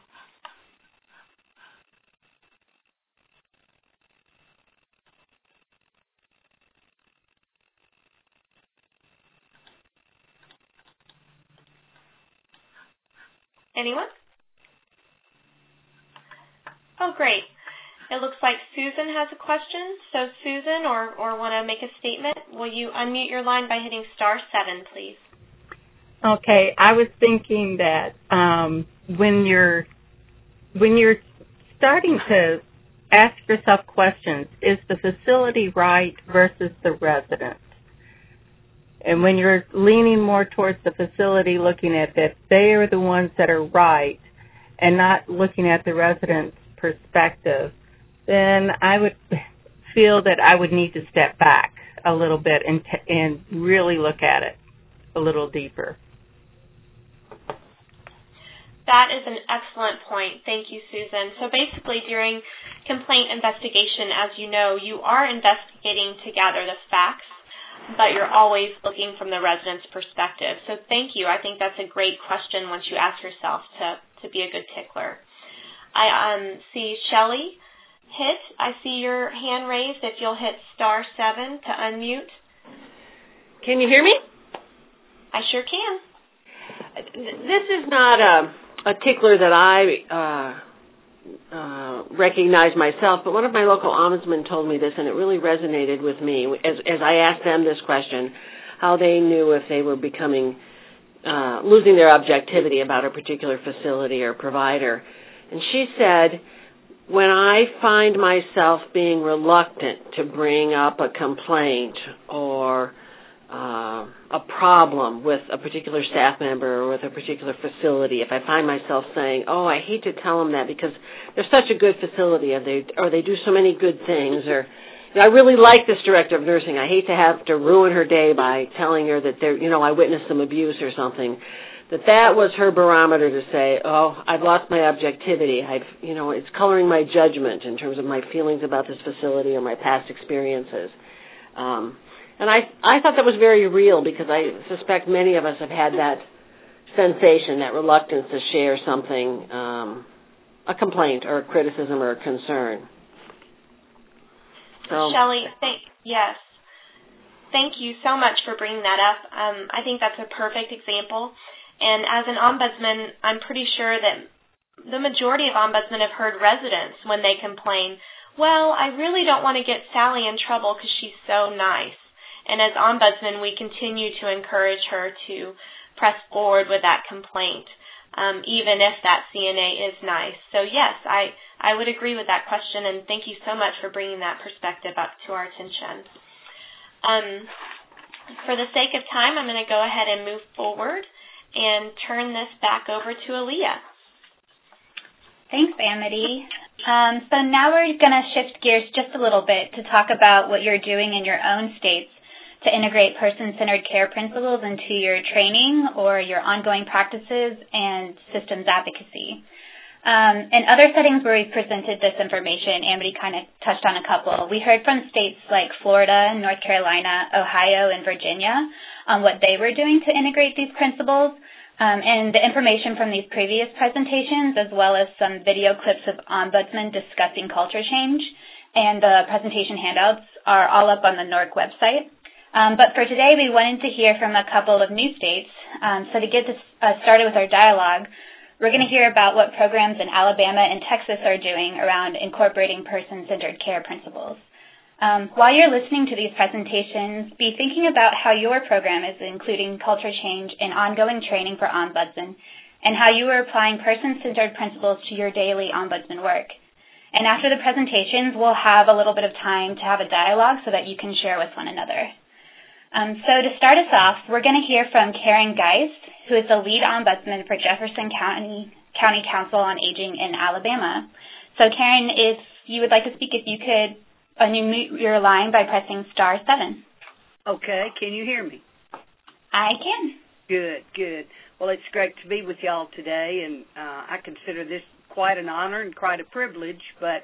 Anyone? Oh, great. It looks like Susan has a question. So Susan, or, or want to make a statement, will you unmute your line by hitting star seven, please? Okay. I was thinking that um, when you're when you're starting to ask yourself questions, is the facility right versus the resident? And when you're leaning more towards the facility, looking at that they are the ones that are right and not looking at the resident's perspective, then I would feel that I would need to step back a little bit and, t- and really look at it a little deeper. That is an excellent point. Thank you, Susan. So basically during complaint investigation, as you know, you are investigating to gather the facts, but you're always looking from the resident's perspective. So thank you. I think that's a great question once you ask yourself to, to be a good tickler. I um, see Shelley hit. I see your hand raised. If you'll hit star seven to unmute. Can you hear me? I sure can. This is not a, a tickler that I uh, uh, recognize myself, but one of my local ombudsmen told me this, and it really resonated with me as, as I asked them this question, how they knew if they were becoming, uh, losing their objectivity about a particular facility or provider. And she said, when I find myself being reluctant to bring up a complaint or uh, a problem with a particular staff member or with a particular facility, if I find myself saying, oh, I hate to tell them that because they're such a good facility or they, or they do so many good things, or you know, I really like this director of nursing. I hate to have to ruin her day by telling her that, they're, you know, I witnessed some abuse or something. that that was her barometer to say, oh, I've lost my objectivity. I've, you know, it's coloring my judgment in terms of my feelings about this facility or my past experiences. Um, and I, I thought that was very real because I suspect many of us have had that sensation, that reluctance to share something, um, a complaint or a criticism or a concern. So, Shelley, thank, yes. Thank you so much for bringing that up. Um, I think that's a perfect example. And as an ombudsman, I'm pretty sure that the majority of ombudsmen have heard residents when they complain, well, I really don't want to get Sally in trouble because she's so nice. And as ombudsman, we continue to encourage her to press forward with that complaint, um, even if that C N A is nice. So, yes, I, I would agree with that question, and thank you so much for bringing that perspective up to our attention. Um, for the sake of time, I'm going to go ahead and move forward and turn this back over to Aaliyah. Thanks, Amity. Um, so now we're going to shift gears just a little bit to talk about what you're doing in your own states to integrate person-centered care principles into your training or your ongoing practices and systems advocacy. Um, in other settings where we've presented this information, Amity kind of touched on a couple. We heard from states like Florida, North Carolina, Ohio, and Virginia on what they were doing to integrate these principles. Um, and the information from these previous presentations, as well as some video clips of ombudsmen discussing culture change, and the presentation handouts are all up on the N O R C website. Um, but for today, we wanted to hear from a couple of new states. Um, so to get this uh, started with our dialogue, we're going to hear about what programs in Alabama and Texas are doing around incorporating person-centered care principles. Um, while you're listening to these presentations, be thinking about how your program is including culture change and ongoing training for ombudsmen, and how you are applying person-centered principles to your daily ombudsman work. And after the presentations, we'll have a little bit of time to have a dialogue so that you can share with one another. Um, so to start us off, we're going to hear from Karen Geist, who is the lead ombudsman for Jefferson County, County Council on Aging in Alabama. So Karen, if you would like to speak, if you could unmute your line by pressing star seven. Okay, can you hear me? I can. Good, good. Well, it's great to be with y'all today, and uh, I consider this quite an honor and quite a privilege, but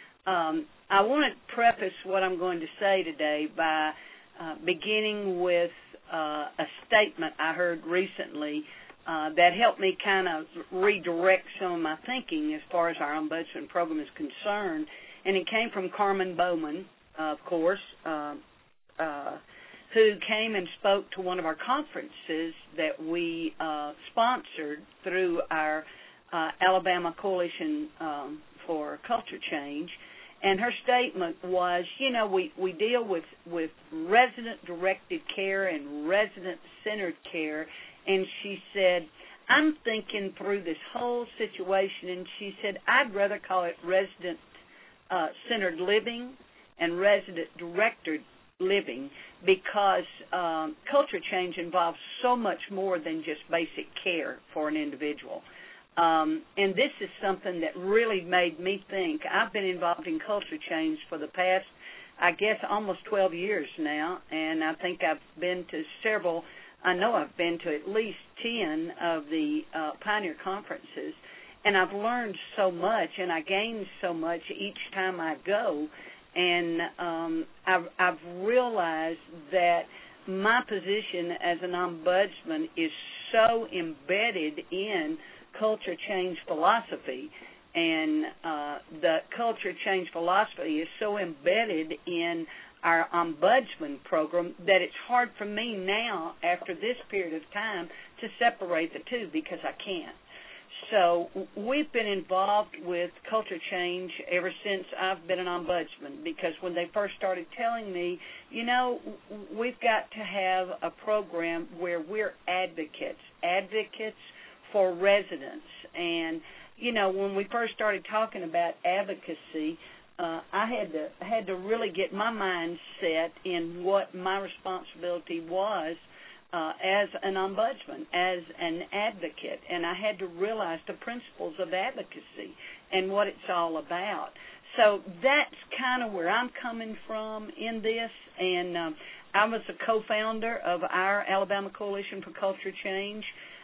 um, I want to preface what I'm going to say today by uh, beginning with uh, a statement I heard recently uh, that helped me kind of redirect some of my thinking as far as our ombudsman program is concerned, and it came from Carmen Bowman, uh, of course, uh, uh, who came and spoke to one of our conferences that we uh, sponsored through our uh, Alabama Coalition um, for Culture Change. And her statement was, you know, we, we deal with, with resident-directed care and resident-centered care. And she said, I'm thinking through this whole situation, and she said, I'd rather call it resident-centered uh, living and resident-directed living, because um, culture change involves so much more than just basic care for an individual. Um, and this is something that really made me think. I've been involved in culture change for the past, I guess, almost twelve years now, and I think I've been to several, I know I've been to at least ten of the uh, Pioneer conferences, and I've learned so much, and I gain so much each time I go. And um, I've, I've realized that my position as an ombudsman is so embedded in culture change philosophy, and uh, the culture change philosophy is so embedded in our ombudsman program that it's hard for me now, after this period of time, to separate the two, because I can't. So we've been involved with culture change ever since I've been an ombudsman, because when they first started telling me, you know, we've got to have a program where we're advocates, advocates for residents. And, you know, when we first started talking about advocacy, uh, I had to I had to really get my mind set in what my responsibility was Uh, as an ombudsman, as an advocate, and I had to realize the principles of advocacy and what it's all about. So that's kind of where I'm coming from in this, and um, I was a co-founder of our Alabama Coalition for Culture Change.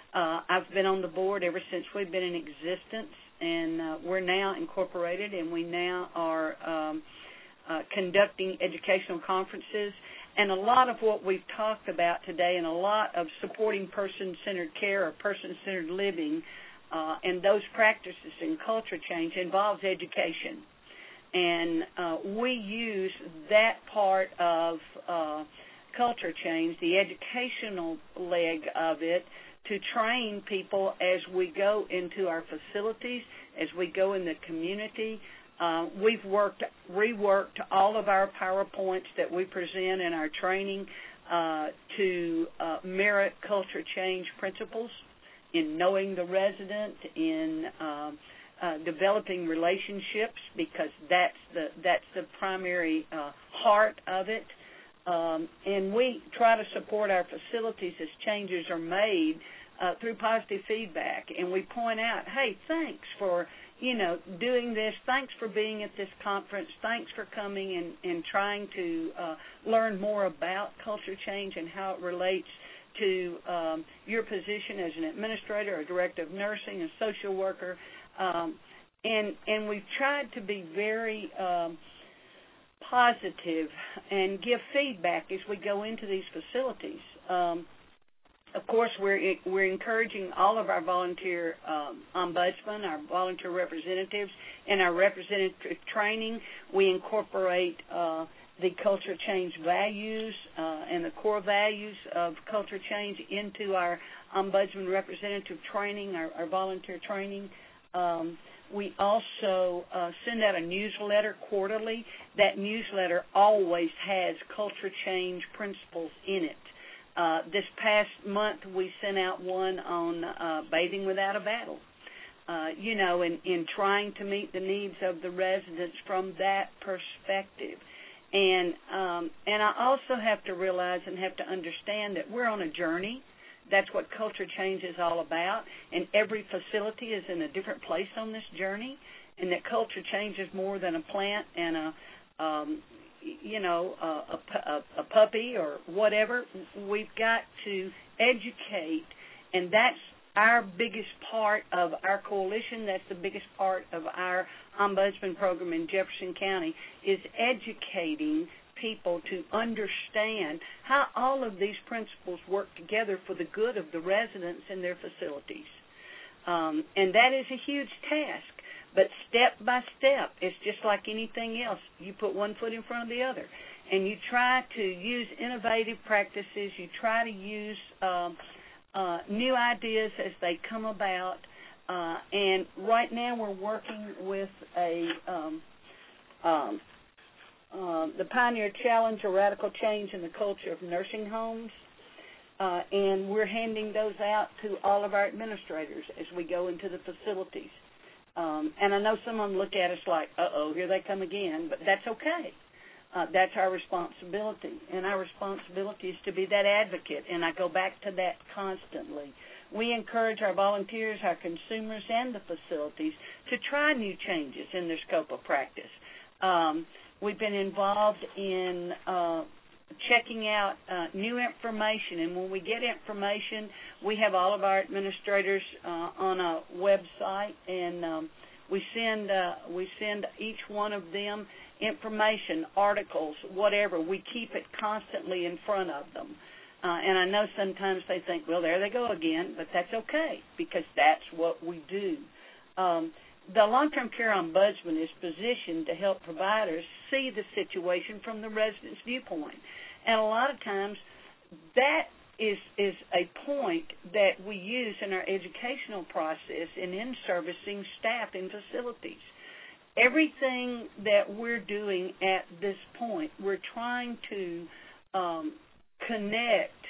Uh, I've been on the board ever since we've been in existence, and uh, we're now incorporated, and we now are um, uh, conducting educational conferences. And a lot of what we've talked about today, and a lot of supporting person-centered care or person-centered living uh, and those practices in culture change involves education. And uh, we use that part of uh, culture change, the educational leg of it, to train people as we go into our facilities, as we go in the community. Uh, we've worked, reworked all of our PowerPoints that we present in our training uh, to uh, mirror culture change principles in knowing the resident, in uh, uh, developing relationships, because that's the that's the primary uh, heart of it. Um, and we try to support our facilities as changes are made uh, through positive feedback. And we point out, hey, thanks for, you know, doing this. Thanks for being at this conference. Thanks for coming and, and trying to uh, learn more about culture change and how it relates to um, your position as an administrator, a director of nursing, a social worker. Um, and, and we've tried to be very um, positive and give feedback as we go into these facilities. Um, of course, we're we're encouraging all of our volunteer um, ombudsmen, our volunteer representatives, and our representative training. We incorporate uh, the culture change values uh, and the core values of culture change into our ombudsman representative training, our, our volunteer training. Um, We also uh, send out a newsletter quarterly. That newsletter always has culture change principles in it. Uh, this past month, we sent out one on uh, bathing without a battle, uh, you know, in, in trying to meet the needs of the residents from that perspective. And um, and I also have to realize and have to understand that we're on a journey. That's what culture change is all about, and every facility is in a different place on this journey, and that culture change is more than a plant and a, um, you know, a, a, a puppy or whatever. We've got to educate, and that's our biggest part of our coalition. That's the biggest part of our ombudsman program in Jefferson County, is educating people to understand how all of these principles work together for the good of the residents in their facilities. Um, and that is a huge task, but step by step, it's just like anything else. You put one foot in front of the other, and you try to use innovative practices. You try to use um, uh, new ideas as they come about. Uh, and right now we're working with a um, um, Uh, the Pioneer Challenge, a radical change in the culture of nursing homes, uh, and we're handing those out to all of our administrators as we go into the facilities. Um, and I know some of them look at us like, uh-oh, here they come again, but that's okay. Uh, that's our responsibility, and our responsibility is to be that advocate, and I go back to that constantly. We encourage our volunteers, our consumers, and the facilities to try new changes in their scope of practice. Um, We've been involved in uh, checking out uh, new information, and when we get information, we have all of our administrators uh, on a website, and um, we send uh, we send each one of them information, articles, whatever. We keep it constantly in front of them. Uh, and I know sometimes they think, well, there they go again, but that's okay, because that's what we do. Um, The long-term care ombudsman is positioned to help providers see the situation from the resident's viewpoint. And a lot of times that is, is a point that we use in our educational process and in servicing staff in facilities. Everything that we're doing at this point, we're trying to um, connect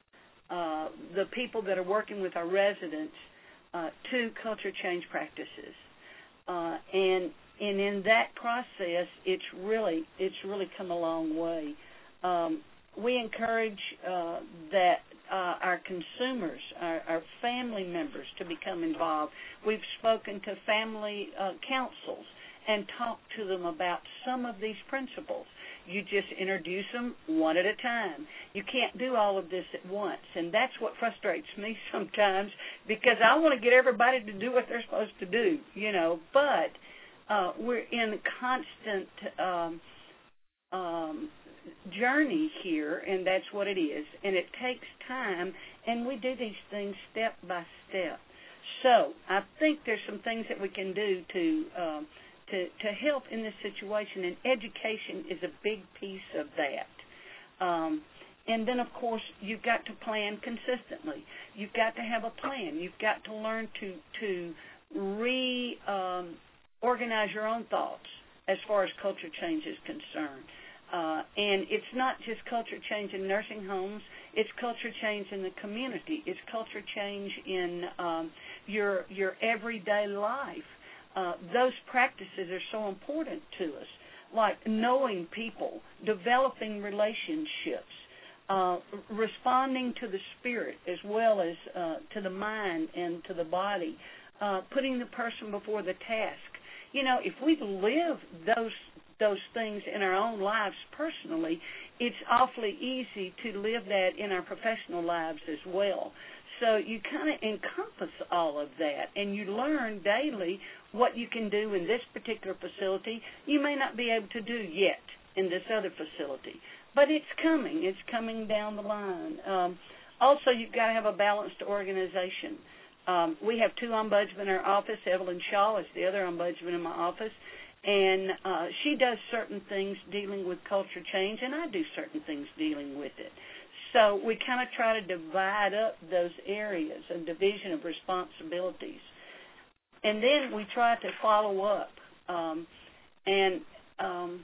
uh, the people that are working with our residents uh, to culture change practices. Uh, and and in that process, it's really it's really come a long way. Um, we encourage uh, that uh, our consumers, our, our family members, to become involved. We've spoken to family uh, councils and talk to them about some of these principles. You just introduce them one at a time. You can't do all of this at once, and that's what frustrates me sometimes because I want to get everybody to do what they're supposed to do, you know, but uh, we're in constant um, um, journey here, and that's what it is, and it takes time, and we do these things step by step. So I think there's some things that we can do to um, To, to help in this situation, and education is a big piece of that. Um, and then, of course, you've got to plan consistently. You've got to have a plan. You've got to learn to to reorganize um, your own thoughts as far as culture change is concerned. Uh, and it's not just culture change in nursing homes. It's culture change in the community. It's culture change in um, your your everyday life. Uh, those practices are so important to us, like knowing people, developing relationships, uh, responding to the spirit as well as uh, to the mind and to the body, uh, putting the person before the task. You know, if we live those those things in our own lives personally, it's awfully easy to live that in our professional lives as well. So you kind of encompass all of that, and you learn daily what you can do in this particular facility you may not be able to do yet in this other facility. But it's coming. It's coming down the line. Um, also, you've got to have a balanced organization. Um, we have two ombudsmen in our office. Evelyn Shaw is the other ombudsman in my office, and uh, she does certain things dealing with culture change, and I do certain things dealing with it. So we kind of try to divide up those areas, a division of responsibilities. And then we try to follow up. Um, and um,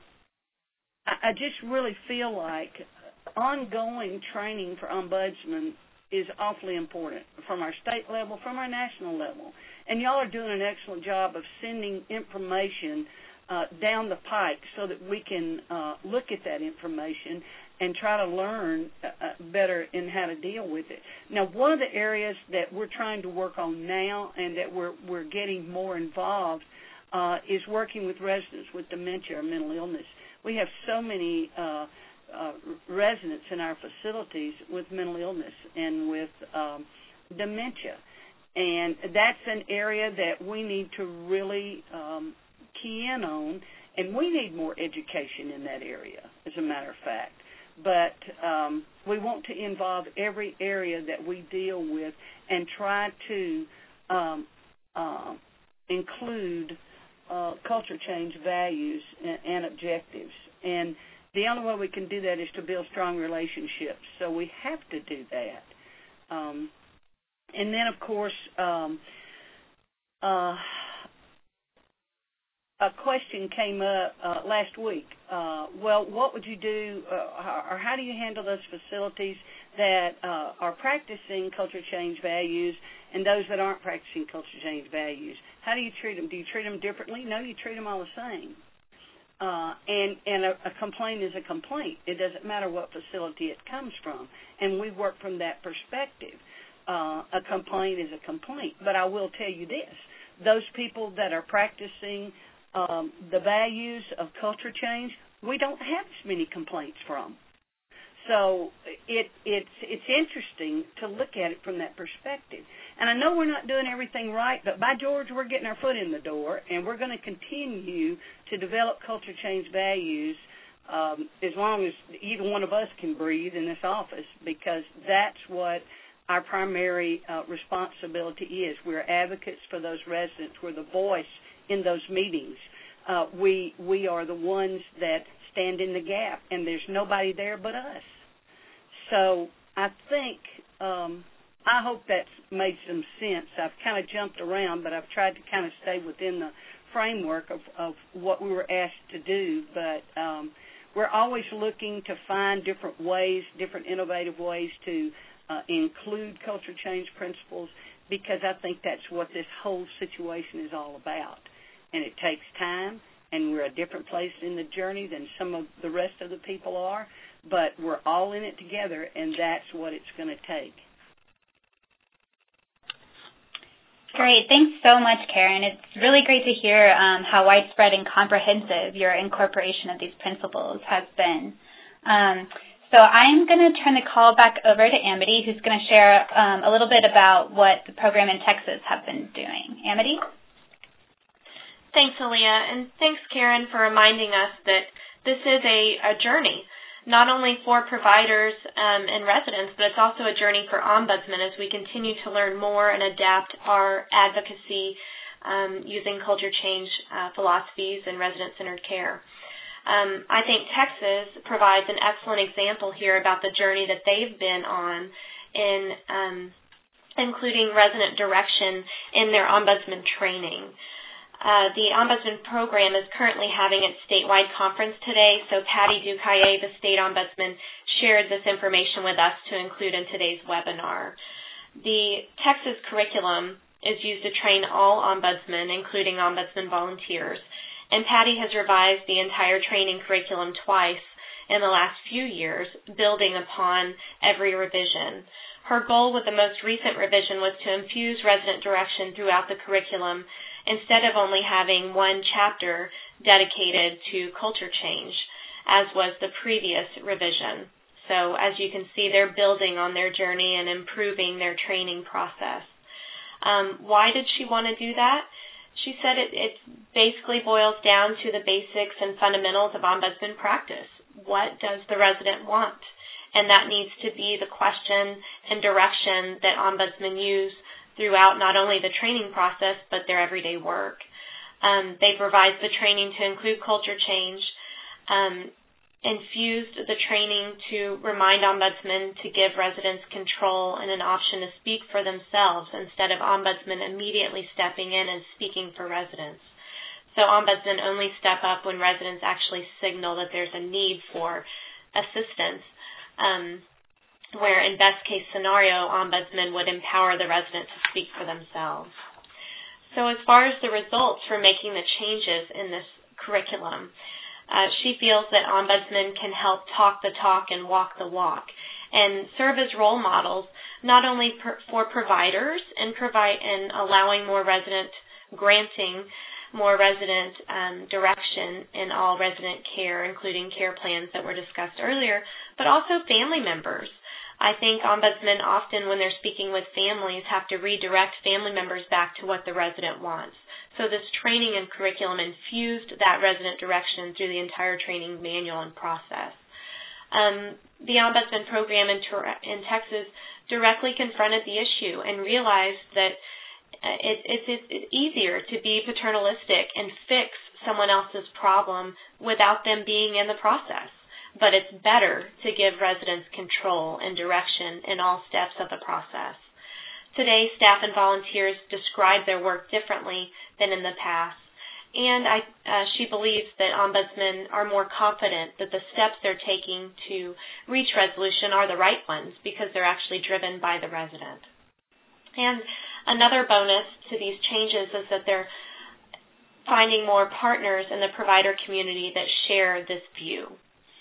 I, I just really feel like ongoing training for ombudsmen is awfully important from our state level, from our national level. And y'all are doing an excellent job of sending information uh, down the pike so that we can uh, look at that information and try to learn uh, better in how to deal with it. Now, one of the areas that we're trying to work on now and that we're we're getting more involved uh, is working with residents with dementia or mental illness. We have so many uh, uh, residents in our facilities with mental illness and with um, dementia, and that's an area that we need to really um, key in on, and we need more education in that area, as a matter of fact. But um, we want to involve every area that we deal with and try to um, uh, include uh, culture change values and, and objectives. And the only way we can do that is to build strong relationships. So we have to do that. Um, and then, of course, um, uh, a question came up uh, last week. Uh, well, what would you do, uh, or how do you handle those facilities that uh, are practicing culture change values and those that aren't practicing culture change values? How do you treat them? Do you treat them differently? No, you treat them all the same. Uh, and and a, a complaint is a complaint. It doesn't matter what facility it comes from. And we work from that perspective. Uh, a complaint is a complaint. But I will tell you this. Those people that are practicing Um, the values of culture change, we don't have as many complaints from. So it, it's it's interesting to look at it from that perspective. And I know we're not doing everything right, but by George, we're getting our foot in the door, and we're going to continue to develop culture change values um, as long as either one of us can breathe in this office, because that's what our primary uh, responsibility is. We're advocates for those residents. We're the voice in those meetings. Uh, we we are the ones that stand in the gap, and there's nobody there but us. So I think, um, I hope that's made some sense. I've kind of jumped around, but I've tried to kind of stay within the framework of, of what we were asked to do. But um, we're always looking to find different ways, different innovative ways to uh, include culture change principles, because I think that's what this whole situation is all about. And it takes time, and we're a different place in the journey than some of the rest of the people are, but we're all in it together, and that's what it's going to take. Great. Thanks so much, Karen. It's really great to hear um, how widespread and comprehensive your incorporation of these principles has been. Um, so I'm going to turn the call back over to Amity, who's going to share um, a little bit about what the program in Texas have been doing. Amity? Thanks, Aaliyah, and thanks, Karen, for reminding us that this is a, a journey, not only for providers um, and residents, but it's also a journey for ombudsmen as we continue to learn more and adapt our advocacy um, using culture change uh, philosophies and resident-centered care. Um, I think Texas provides an excellent example here about the journey that they've been on in um, including resident direction in their ombudsman training. Uh, the Ombudsman Program is currently having its statewide conference today, so Patty Ducaille, the state ombudsman, shared this information with us to include in today's webinar. The Texas curriculum is used to train all ombudsmen, including ombudsman volunteers, and Patty has revised the entire training curriculum twice in the last few years, building upon every revision. Her goal with the most recent revision was to infuse resident direction throughout the curriculum instead of only having one chapter dedicated to culture change, as was the previous revision. So as you can see, they're building on their journey and improving their training process. Um, why did she want to do that? She said it, it basically boils down to the basics and fundamentals of ombudsman practice. What does the resident want? And that needs to be the question and direction that ombudsmen use throughout not only the training process, but their everyday work. Um, they've revised the training to include culture change, um, infused the training to remind ombudsmen to give residents control and an option to speak for themselves instead of ombudsmen immediately stepping in and speaking for residents. So ombudsmen only step up when residents actually signal that there's a need for assistance, um, where in best case scenario, ombudsmen would empower the resident to speak for themselves. So as far as the results for making the changes in this curriculum, uh, she feels that ombudsmen can help talk the talk and walk the walk and serve as role models not only per, for providers and provide and allowing more resident granting more resident um, direction in all resident care, including care plans that were discussed earlier, but also family members. I think ombudsmen often, when they're speaking with families, have to redirect family members back to what the resident wants. So this training and curriculum infused that resident direction through the entire training manual and process. Um, the Ombudsman Program in, in Texas directly confronted the issue and realized that it, it's, it's easier to be paternalistic and fix someone else's problem without them being in the process. But it's better to give residents control and direction in all steps of the process. Today, staff and volunteers describe their work differently than in the past, and I, uh, she believes that ombudsmen are more confident that the steps they're taking to reach resolution are the right ones because they're actually driven by the resident. And another bonus to these changes is that they're finding more partners in the provider community that share this view.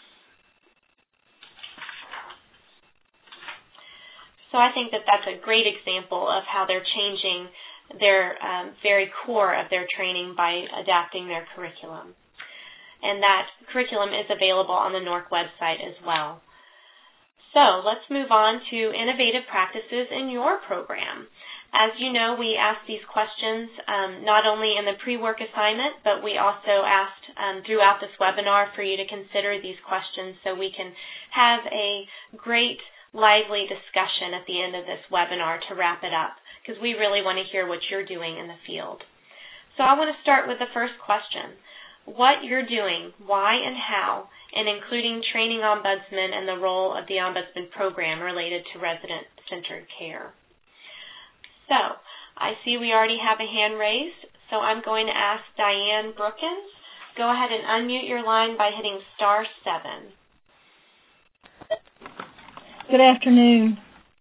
So I think that that's a great example of how they're changing their um, very core of their training by adapting their curriculum. And that curriculum is available on the N O R C website as well. So let's move on to innovative practices in your program. As you know, we asked these questions um, not only in the pre-work assignment, but we also asked um, throughout this webinar for you to consider these questions so we can have a great lively discussion at the end of this webinar to wrap it up, because we really want to hear what you're doing in the field. So I want to start with the first question. What you're doing, why and how, and including training ombudsmen and the role of the Ombudsman Program related to resident-centered care. So I see we already have a hand raised, so I'm going to ask Diane Brookins. Go ahead and unmute your line by hitting star seven. Good afternoon.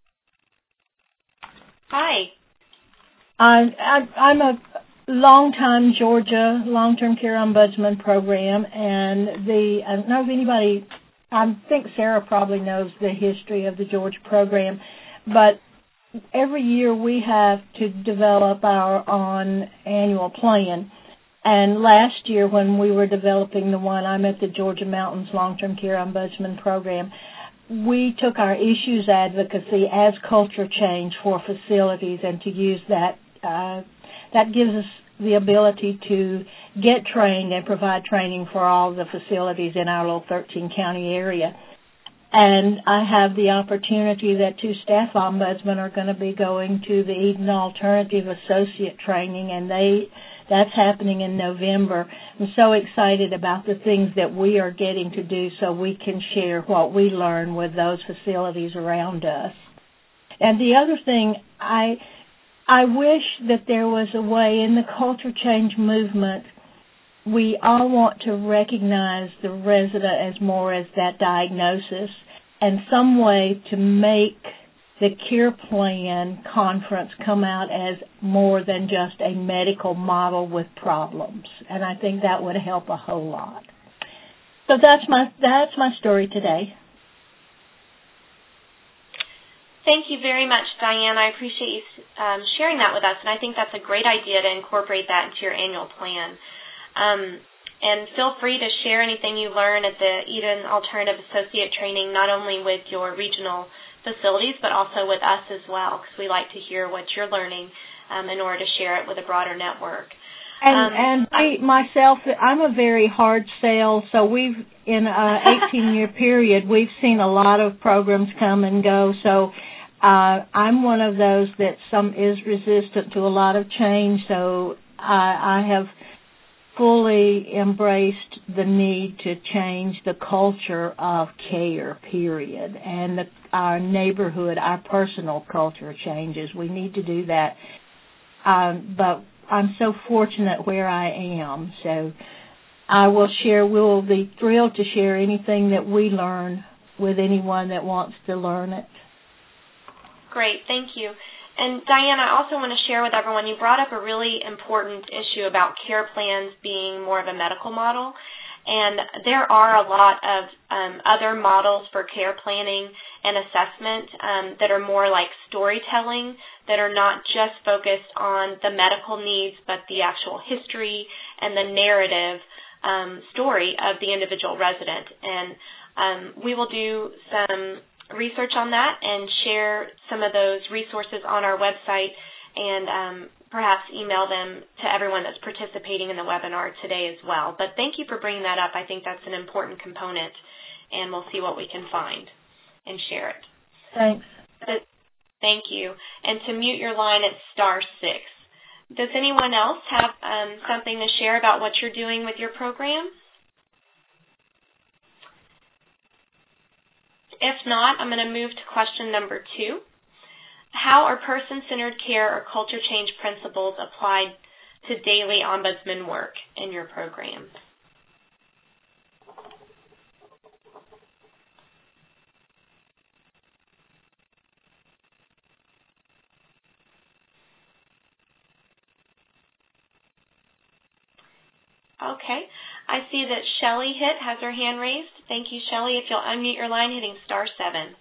Hi. I, I, I'm a long-time Georgia long-term care ombudsman program, and the I don't know if anybody, I think Sarah probably knows the history of the Georgia program, but every year we have to develop our own annual plan. And last year when we were developing the one, I'm at the Georgia Mountains Long-Term Care Ombudsman Program, we took our issues advocacy as culture change for facilities, and to use that, uh, that gives us the ability to get trained and provide training for all the facilities in our little thirteen county area. And I have the opportunity that two staff ombudsmen are going to be going to the Eden Alternative Associate Training, and they that's happening in November. I'm so excited about the things that we are getting to do so we can share what we learn with those facilities around us. And the other thing, I I wish that there was a way in the culture change movement, we all want to recognize the resident as more as that diagnosis, and some way to make the care plan conference come out as more than just a medical model with problems. And I think that would help a whole lot. So that's my that's my story today. Thank you very much, Diane. I appreciate you um, sharing that with us, and I think that's a great idea to incorporate that into your annual plan. Um, and feel free to share anything you learn at the Eden Alternative Associate Training, not only with your regional facilities, but also with us as well, because we like to hear what you're learning um, in order to share it with a broader network. And, um, and I, myself, I'm a very hard sell, so we've, in an eighteen-year period, we've seen a lot of programs come and go, so uh, I'm one of those that some is resistant to a lot of change, so I, I have fully embraced the need to change the culture of care, period, and the, our neighborhood, our personal culture changes. We need to do that. Um, but I'm so fortunate where I am, so I will share, we'll be thrilled to share anything that we learn with anyone that wants to learn it. Great, thank you. And Diane, I also want to share with everyone, you brought up a really important issue about care plans being more of a medical model. And there are a lot of um, other models for care planning and assessment um, that are more like storytelling, that are not just focused on the medical needs, but the actual history and the narrative um, story of the individual resident. And um, we will do some research on that and share some of those resources on our website, and um, perhaps email them to everyone that's participating in the webinar today as well. But thank you for bringing that up. I think that's an important component, and we'll see what we can find and share it. Thanks. But, thank you. And to mute your line, it's star six. Does anyone else have um, something to share about what you're doing with your program? If not, I'm going to move to question number two. How are person-centered care or culture change principles applied to daily ombudsman work in your program? Okay. I see that Shelley Hitt has her hand raised. Thank you, Shelley. If you'll unmute your line, hitting star seven.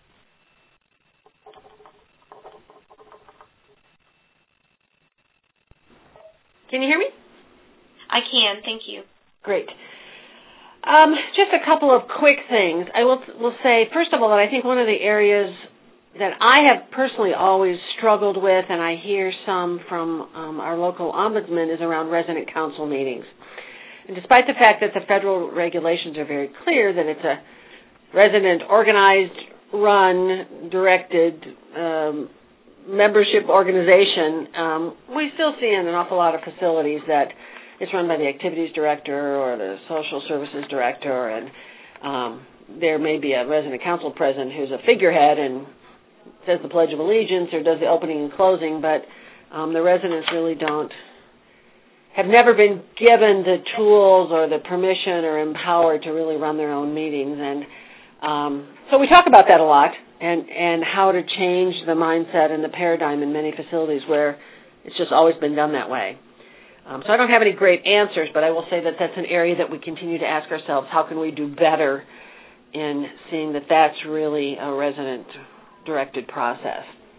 Can you hear me? I can. Thank you. Great. Um, just a couple of quick things. I will, will say, first of all, that I think one of the areas that I have personally always struggled with, and I hear some from um, our local ombudsman, is around resident council meetings. And despite the fact that the federal regulations are very clear that it's a resident organized, run, directed um, membership organization, um, we still see in an awful lot of facilities that it's run by the activities director or the social services director, and um, there may be a resident council president who's a figurehead and says the Pledge of Allegiance or does the opening and closing, but um, the residents really don't have never been given the tools or the permission or empowered to really run their own meetings. And um, so we talk about that a lot, and, and how to change the mindset and the paradigm in many facilities where it's just always been done that way. Um, so I don't have any great answers, but I will say that that's an area that we continue to ask ourselves, how can we do better in seeing that that's really a resident-directed process.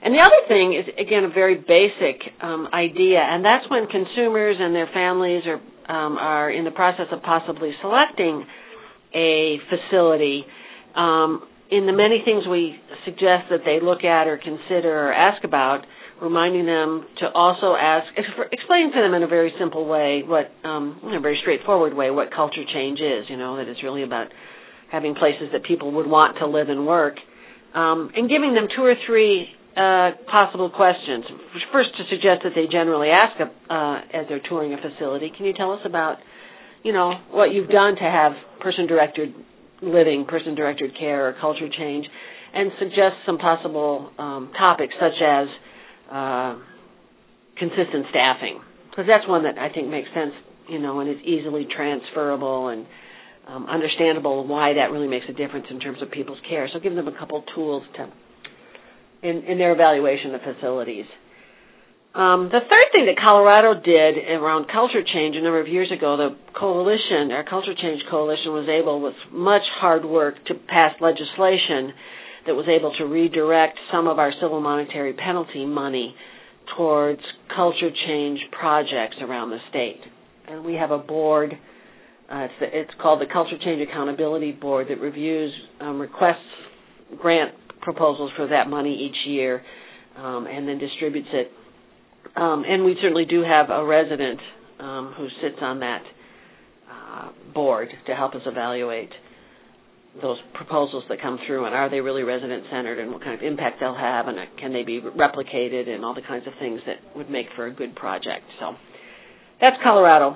And the other thing is, again, a very basic um, idea, and that's when consumers and their families are um, are in the process of possibly selecting a facility. Um, in the many things we suggest that they look at or consider or ask about, reminding them to also ask, explain to them in a very simple way, what um, in a very straightforward way, what culture change is. You know, that it's really about having places that people would want to live and work, um, and giving them two or three uh, possible questions. First, to suggest that they generally ask uh, as they're touring a facility, can you tell us about, you know, what you've done to have person-directed living, person-directed care, or culture change, and suggest some possible um, topics such as uh, consistent staffing, because that's one that I think makes sense, you know, and is easily transferable and um, understandable why that really makes a difference in terms of people's care. So give them a couple tools to in, in their evaluation of facilities. Um, the third thing that Colorado did around culture change a number of years ago, the coalition, our Culture Change Coalition, was able, with much hard work, to pass legislation that was able to redirect some of our civil monetary penalty money towards culture change projects around the state. And we have a board, uh, it's, the, it's called the Culture Change Accountability Board, that reviews um, requests, grant proposals for that money each year, um, and then distributes it. Um, and we certainly do have a resident um, who sits on that uh, board to help us evaluate those proposals that come through, and are they really resident-centered, and what kind of impact they'll have, and can they be replicated, and all the kinds of things that would make for a good project. So that's Colorado.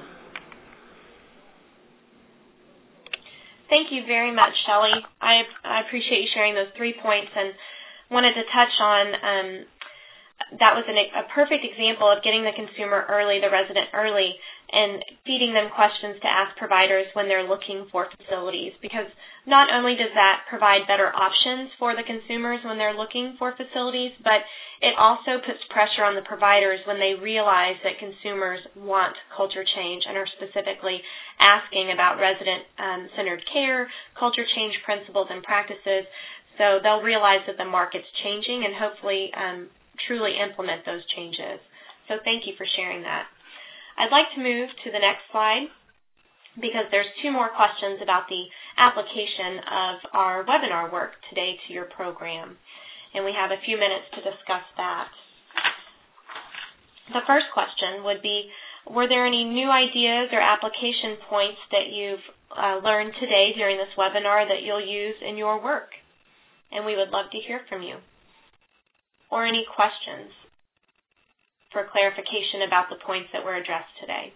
Thank you very much, Shelley. I, I appreciate you sharing those three points, and wanted to touch on um, that was an, a perfect example of getting the consumer early, the resident early, and feeding them questions to ask providers when they're looking for facilities, because not only does that provide better options for the consumers when they're looking for facilities, but it also puts pressure on the providers when they realize that consumers want culture change and are specifically asking about resident-centered um, care, culture change principles and practices. So they'll realize that the market's changing and hopefully um, truly implement those changes. So thank you for sharing that. I'd like to move to the next slide because there's two more questions about the application of our webinar work today to your program, and we have a few minutes to discuss that. The first question would be, were there any new ideas or application points that you've uh, learned today during this webinar that you'll use in your work? And we would love to hear from you. Or any questions for clarification about the points that were addressed today.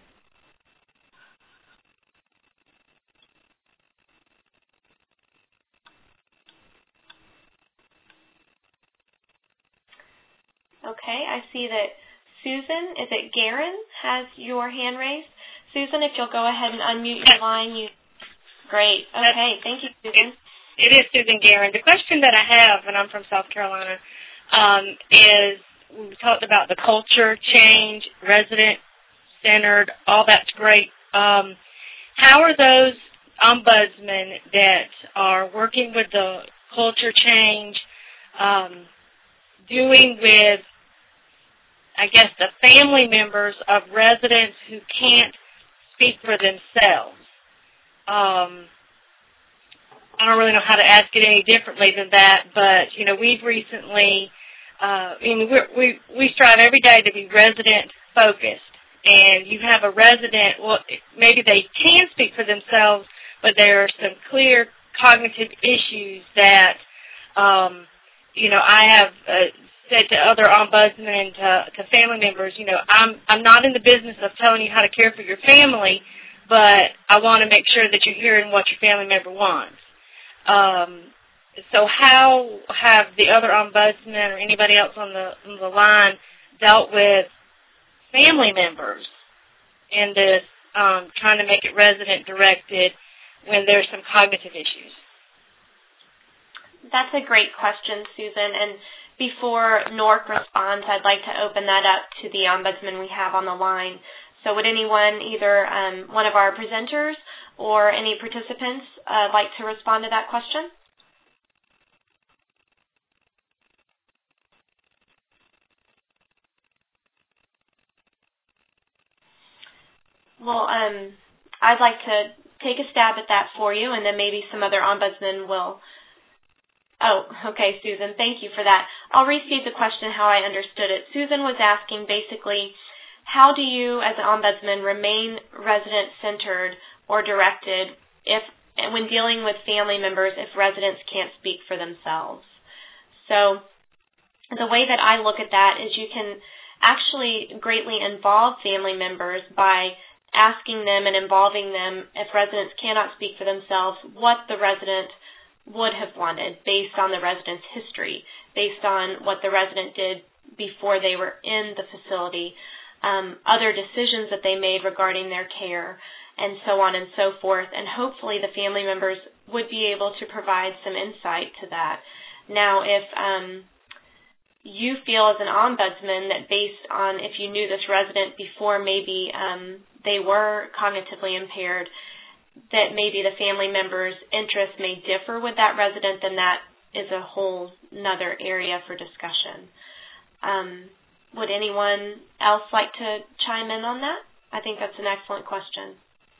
Okay, I see that Susan, is it Garen, has your hand raised. Susan, if you'll go ahead and unmute your line. You, great. Okay, thank you, Susan. It, it is Susan Garen. The question that I have, and I'm from South Carolina, um, is we talked about the culture change, resident-centered, all that's great. Um, how are those ombudsmen that are working with the culture change um, doing with, I guess, the family members of residents who can't speak for themselves? Um, I don't really know how to ask it any differently than that, but, you know, we've recently, uh, I mean, we're, we we strive every day to be resident-focused, and you have a resident, well, maybe they can speak for themselves, but there are some clear cognitive issues that, um, you know, I have uh, said to other ombudsmen and to, to family members, you know, I'm I'm not in the business of telling you how to care for your family, but I want to make sure that you're hearing what your family member wants. Um, so how have the other ombudsmen or anybody else on the on the line dealt with family members in this, um, trying to make it resident-directed when there's some cognitive issues? That's a great question, Susan. And before Nork responds, I'd like to open that up to the ombudsman we have on the line. So would anyone, either um, one of our presenters or any participants, uh, like to respond to that question? Well, um, I'd like to take a stab at that for you, and then maybe some other ombudsmen will. Oh, okay, Susan, thank you for that. I'll restate the question how I understood it. Susan was asking basically, how do you as an ombudsman remain resident-centered or directed if when dealing with family members if residents can't speak for themselves? So the way that I look at that is you can actually greatly involve family members by asking them and involving them, if residents cannot speak for themselves, what the resident would have wanted based on the resident's history, based on what the resident did before they were in the facility, um, other decisions that they made regarding their care, and so on and so forth. And hopefully the family members would be able to provide some insight to that. Now, if um, you feel as an ombudsman that based on if you knew this resident before maybe um, they were cognitively impaired, that maybe the family member's interests may differ with that resident, then that is a whole nother area for discussion. Um, would anyone else like to chime in on that? I think that's an excellent question.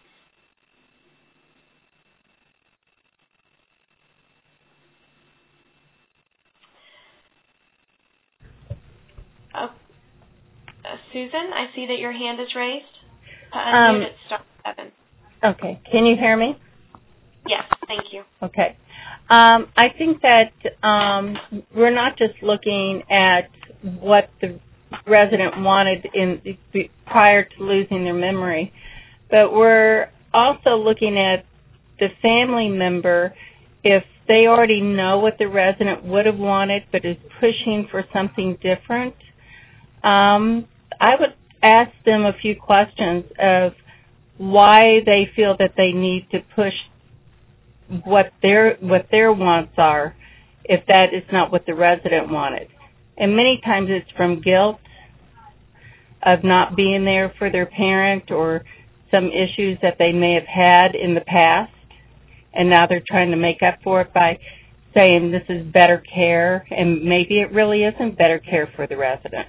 Oh, uh, Susan, I see that your hand is raised. To unmute um, it, star seven. Okay. Can you hear me? Yes, thank you. Okay. Um, I think that um, we're not just looking at what the resident wanted in prior to losing their memory, but we're also looking at the family member if they already know what the resident would have wanted but is pushing for something different. Um, I would ask them a few questions of why they feel that they need to push what their what their wants are if that is not what the resident wanted. And many times it's from guilt of not being there for their parent or some issues that they may have had in the past, and now they're trying to make up for it by saying this is better care, and maybe it really isn't better care for the resident.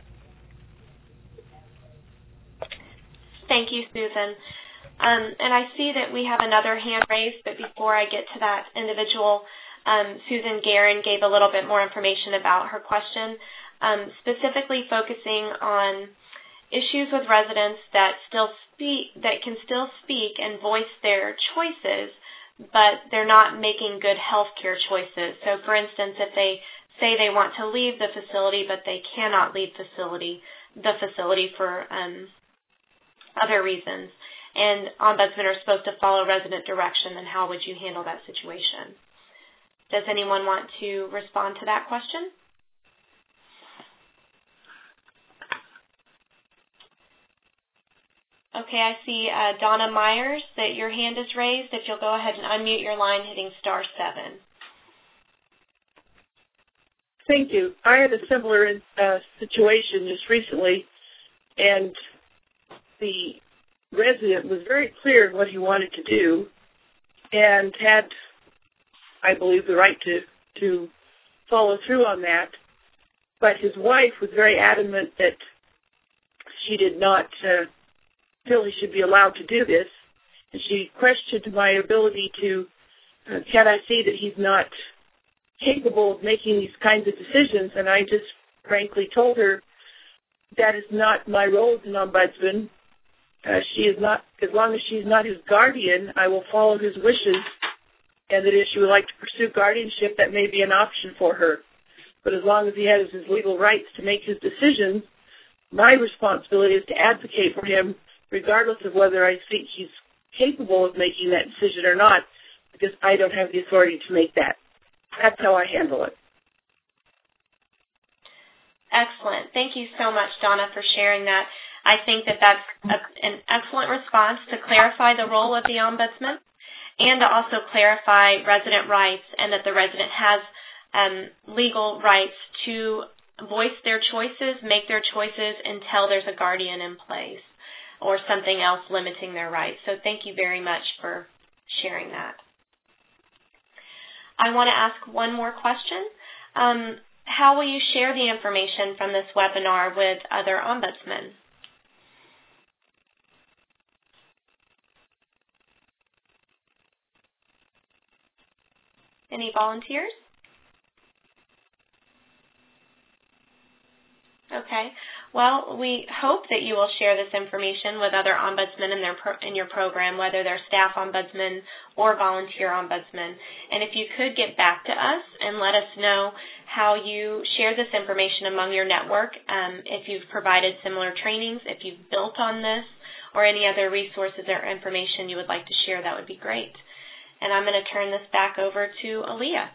Thank you, Susan. Um, and I see that we have another hand raised, but before I get to that individual, um, Susan Guerin gave a little bit more information about her question, um, specifically focusing on issues with residents that still speak, that can still speak and voice their choices, but they're not making good health care choices. So, for instance, if they say they want to leave the facility, but they cannot leave facility, the facility for um, other reasons, and ombudsmen are supposed to follow resident direction, then how would you handle that situation? Does anyone want to respond to that question? Okay, I see uh, Donna Myers that your hand is raised. If you'll go ahead and unmute your line hitting star seven. Thank you. I had a similar uh, situation just recently, and the resident was very clear in what he wanted to do and had, I believe, the right to, to follow through on that. But his wife was very adamant that she did not uh, feel he should be allowed to do this. And she questioned my ability to, uh, can I see that he's not capable of making these kinds of decisions? And I just frankly told her that is not my role as an ombudsman. Uh, she is not, as long as she's not his guardian, I will follow his wishes, and that if she would like to pursue guardianship, that may be an option for her. But as long as he has his legal rights to make his decisions, my responsibility is to advocate for him, regardless of whether I think he's capable of making that decision or not, because I don't have the authority to make that. That's how I handle it. Excellent. Thank you so much, Donna, for sharing that. I think that that's a, an excellent response to clarify the role of the ombudsman and to also clarify resident rights, and that the resident has um, legal rights to voice their choices, make their choices until there's a guardian in place or something else limiting their rights. So thank you very much for sharing that. I want to ask one more question. Um, how will you share the information from this webinar with other ombudsmen? Any volunteers? Okay. Well, we hope that you will share this information with other ombudsmen in their pro- in your program, whether they're staff ombudsmen or volunteer ombudsmen. And if you could get back to us and let us know how you share this information among your network, um, if you've provided similar trainings, if you've built on this, or any other resources or information you would like to share, that would be great. And I'm going to turn this back over to Aaliyah.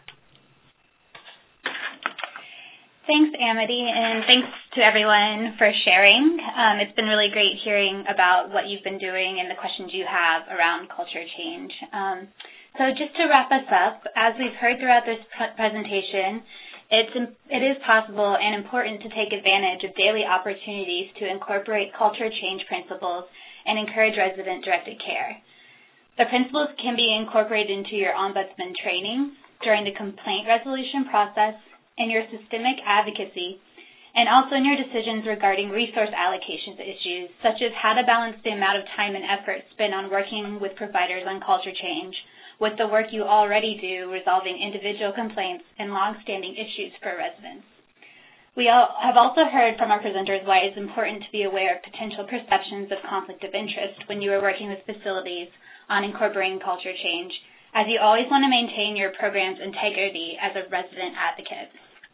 Thanks, Amity, and thanks to everyone for sharing. Um, it's been really great hearing about what you've been doing and the questions you have around culture change. Um, so just to wrap us up, as we've heard throughout this pr- presentation, it's, it is possible and important to take advantage of daily opportunities to incorporate culture change principles and encourage resident-directed care. The principles can be incorporated into your ombudsman training, during the complaint resolution process, in your systemic advocacy, and also in your decisions regarding resource allocations issues, such as how to balance the amount of time and effort spent on working with providers on culture change with the work you already do resolving individual complaints and long-standing issues for residents. We all have also heard from our presenters why it's important to be aware of potential perceptions of conflict of interest when you are working with facilities on incorporating culture change, as you always want to maintain your program's integrity as a resident advocate.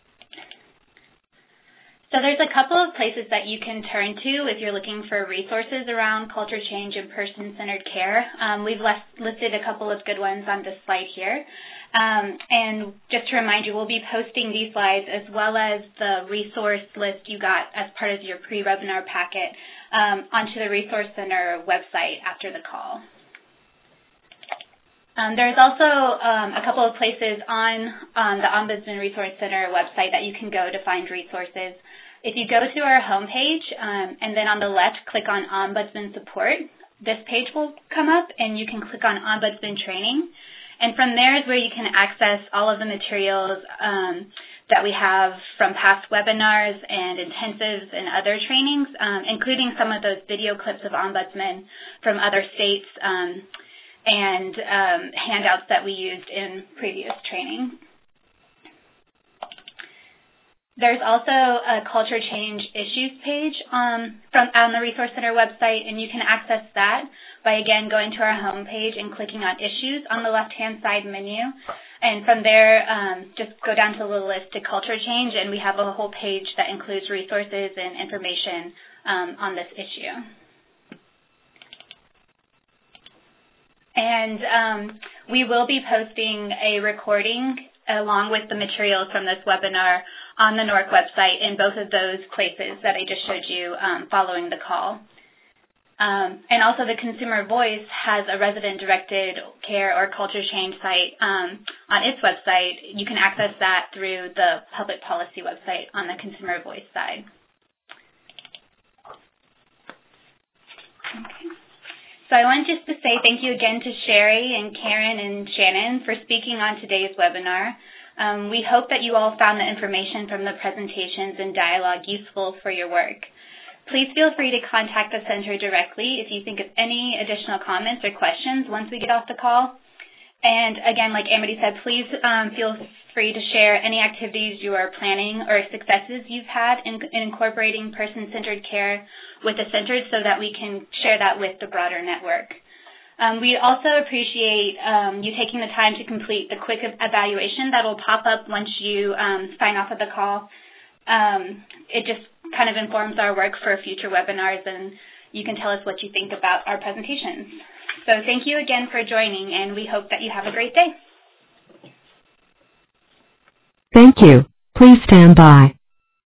So there's a couple of places that you can turn to if you're looking for resources around culture change and person-centered care. Um, we've left, listed a couple of good ones on this slide here. Um, and just to remind you, we'll be posting these slides as well as the resource list you got as part of your pre-webinar packet um, onto the Resource Center website after the call. Um, there's also um, a couple of places on, on the Ombudsman Resource Center website that you can go to find resources. If you go to our homepage um, and then on the left click on Ombudsman Support, this page will come up and you can click on Ombudsman Training. And from there is where you can access all of the materials um, that we have from past webinars and intensives and other trainings, um, including some of those video clips of ombudsmen from other states um, and um, handouts that we used in previous training. There's also a culture change issues page um, from on the Resource Center website, and you can access that by, again, going to our home page and clicking on Issues on the left-hand side menu. And from there, um, just go down to the list to culture change, and we have a whole page that includes resources and information um, on this issue. And um, we will be posting a recording along with the materials from this webinar on the N O R C website in both of those places that I just showed you um, following the call. Um, and also the Consumer Voice has a resident-directed care or culture change site um, on its website. You can access that through the public policy website on the Consumer Voice side. Okay. So I want just to say thank you again to Sherry and Karen and Shannon for speaking on today's webinar. Um, we hope that you all found the information from the presentations and dialogue useful for your work. Please feel free to contact the center directly if you think of any additional comments or questions once we get off the call. And again, like Amity said, please um, feel free to share any activities you are planning or successes you've had in, in incorporating person-centered care with the center so that we can share that with the broader network. Um, we also appreciate um, you taking the time to complete the quick evaluation that will pop up once you um, sign off of the call. Um, it just kind of informs our work for future webinars, and you can tell us what you think about our presentations. So thank you again for joining, and we hope that you have a great day. Thank you. Please stand by.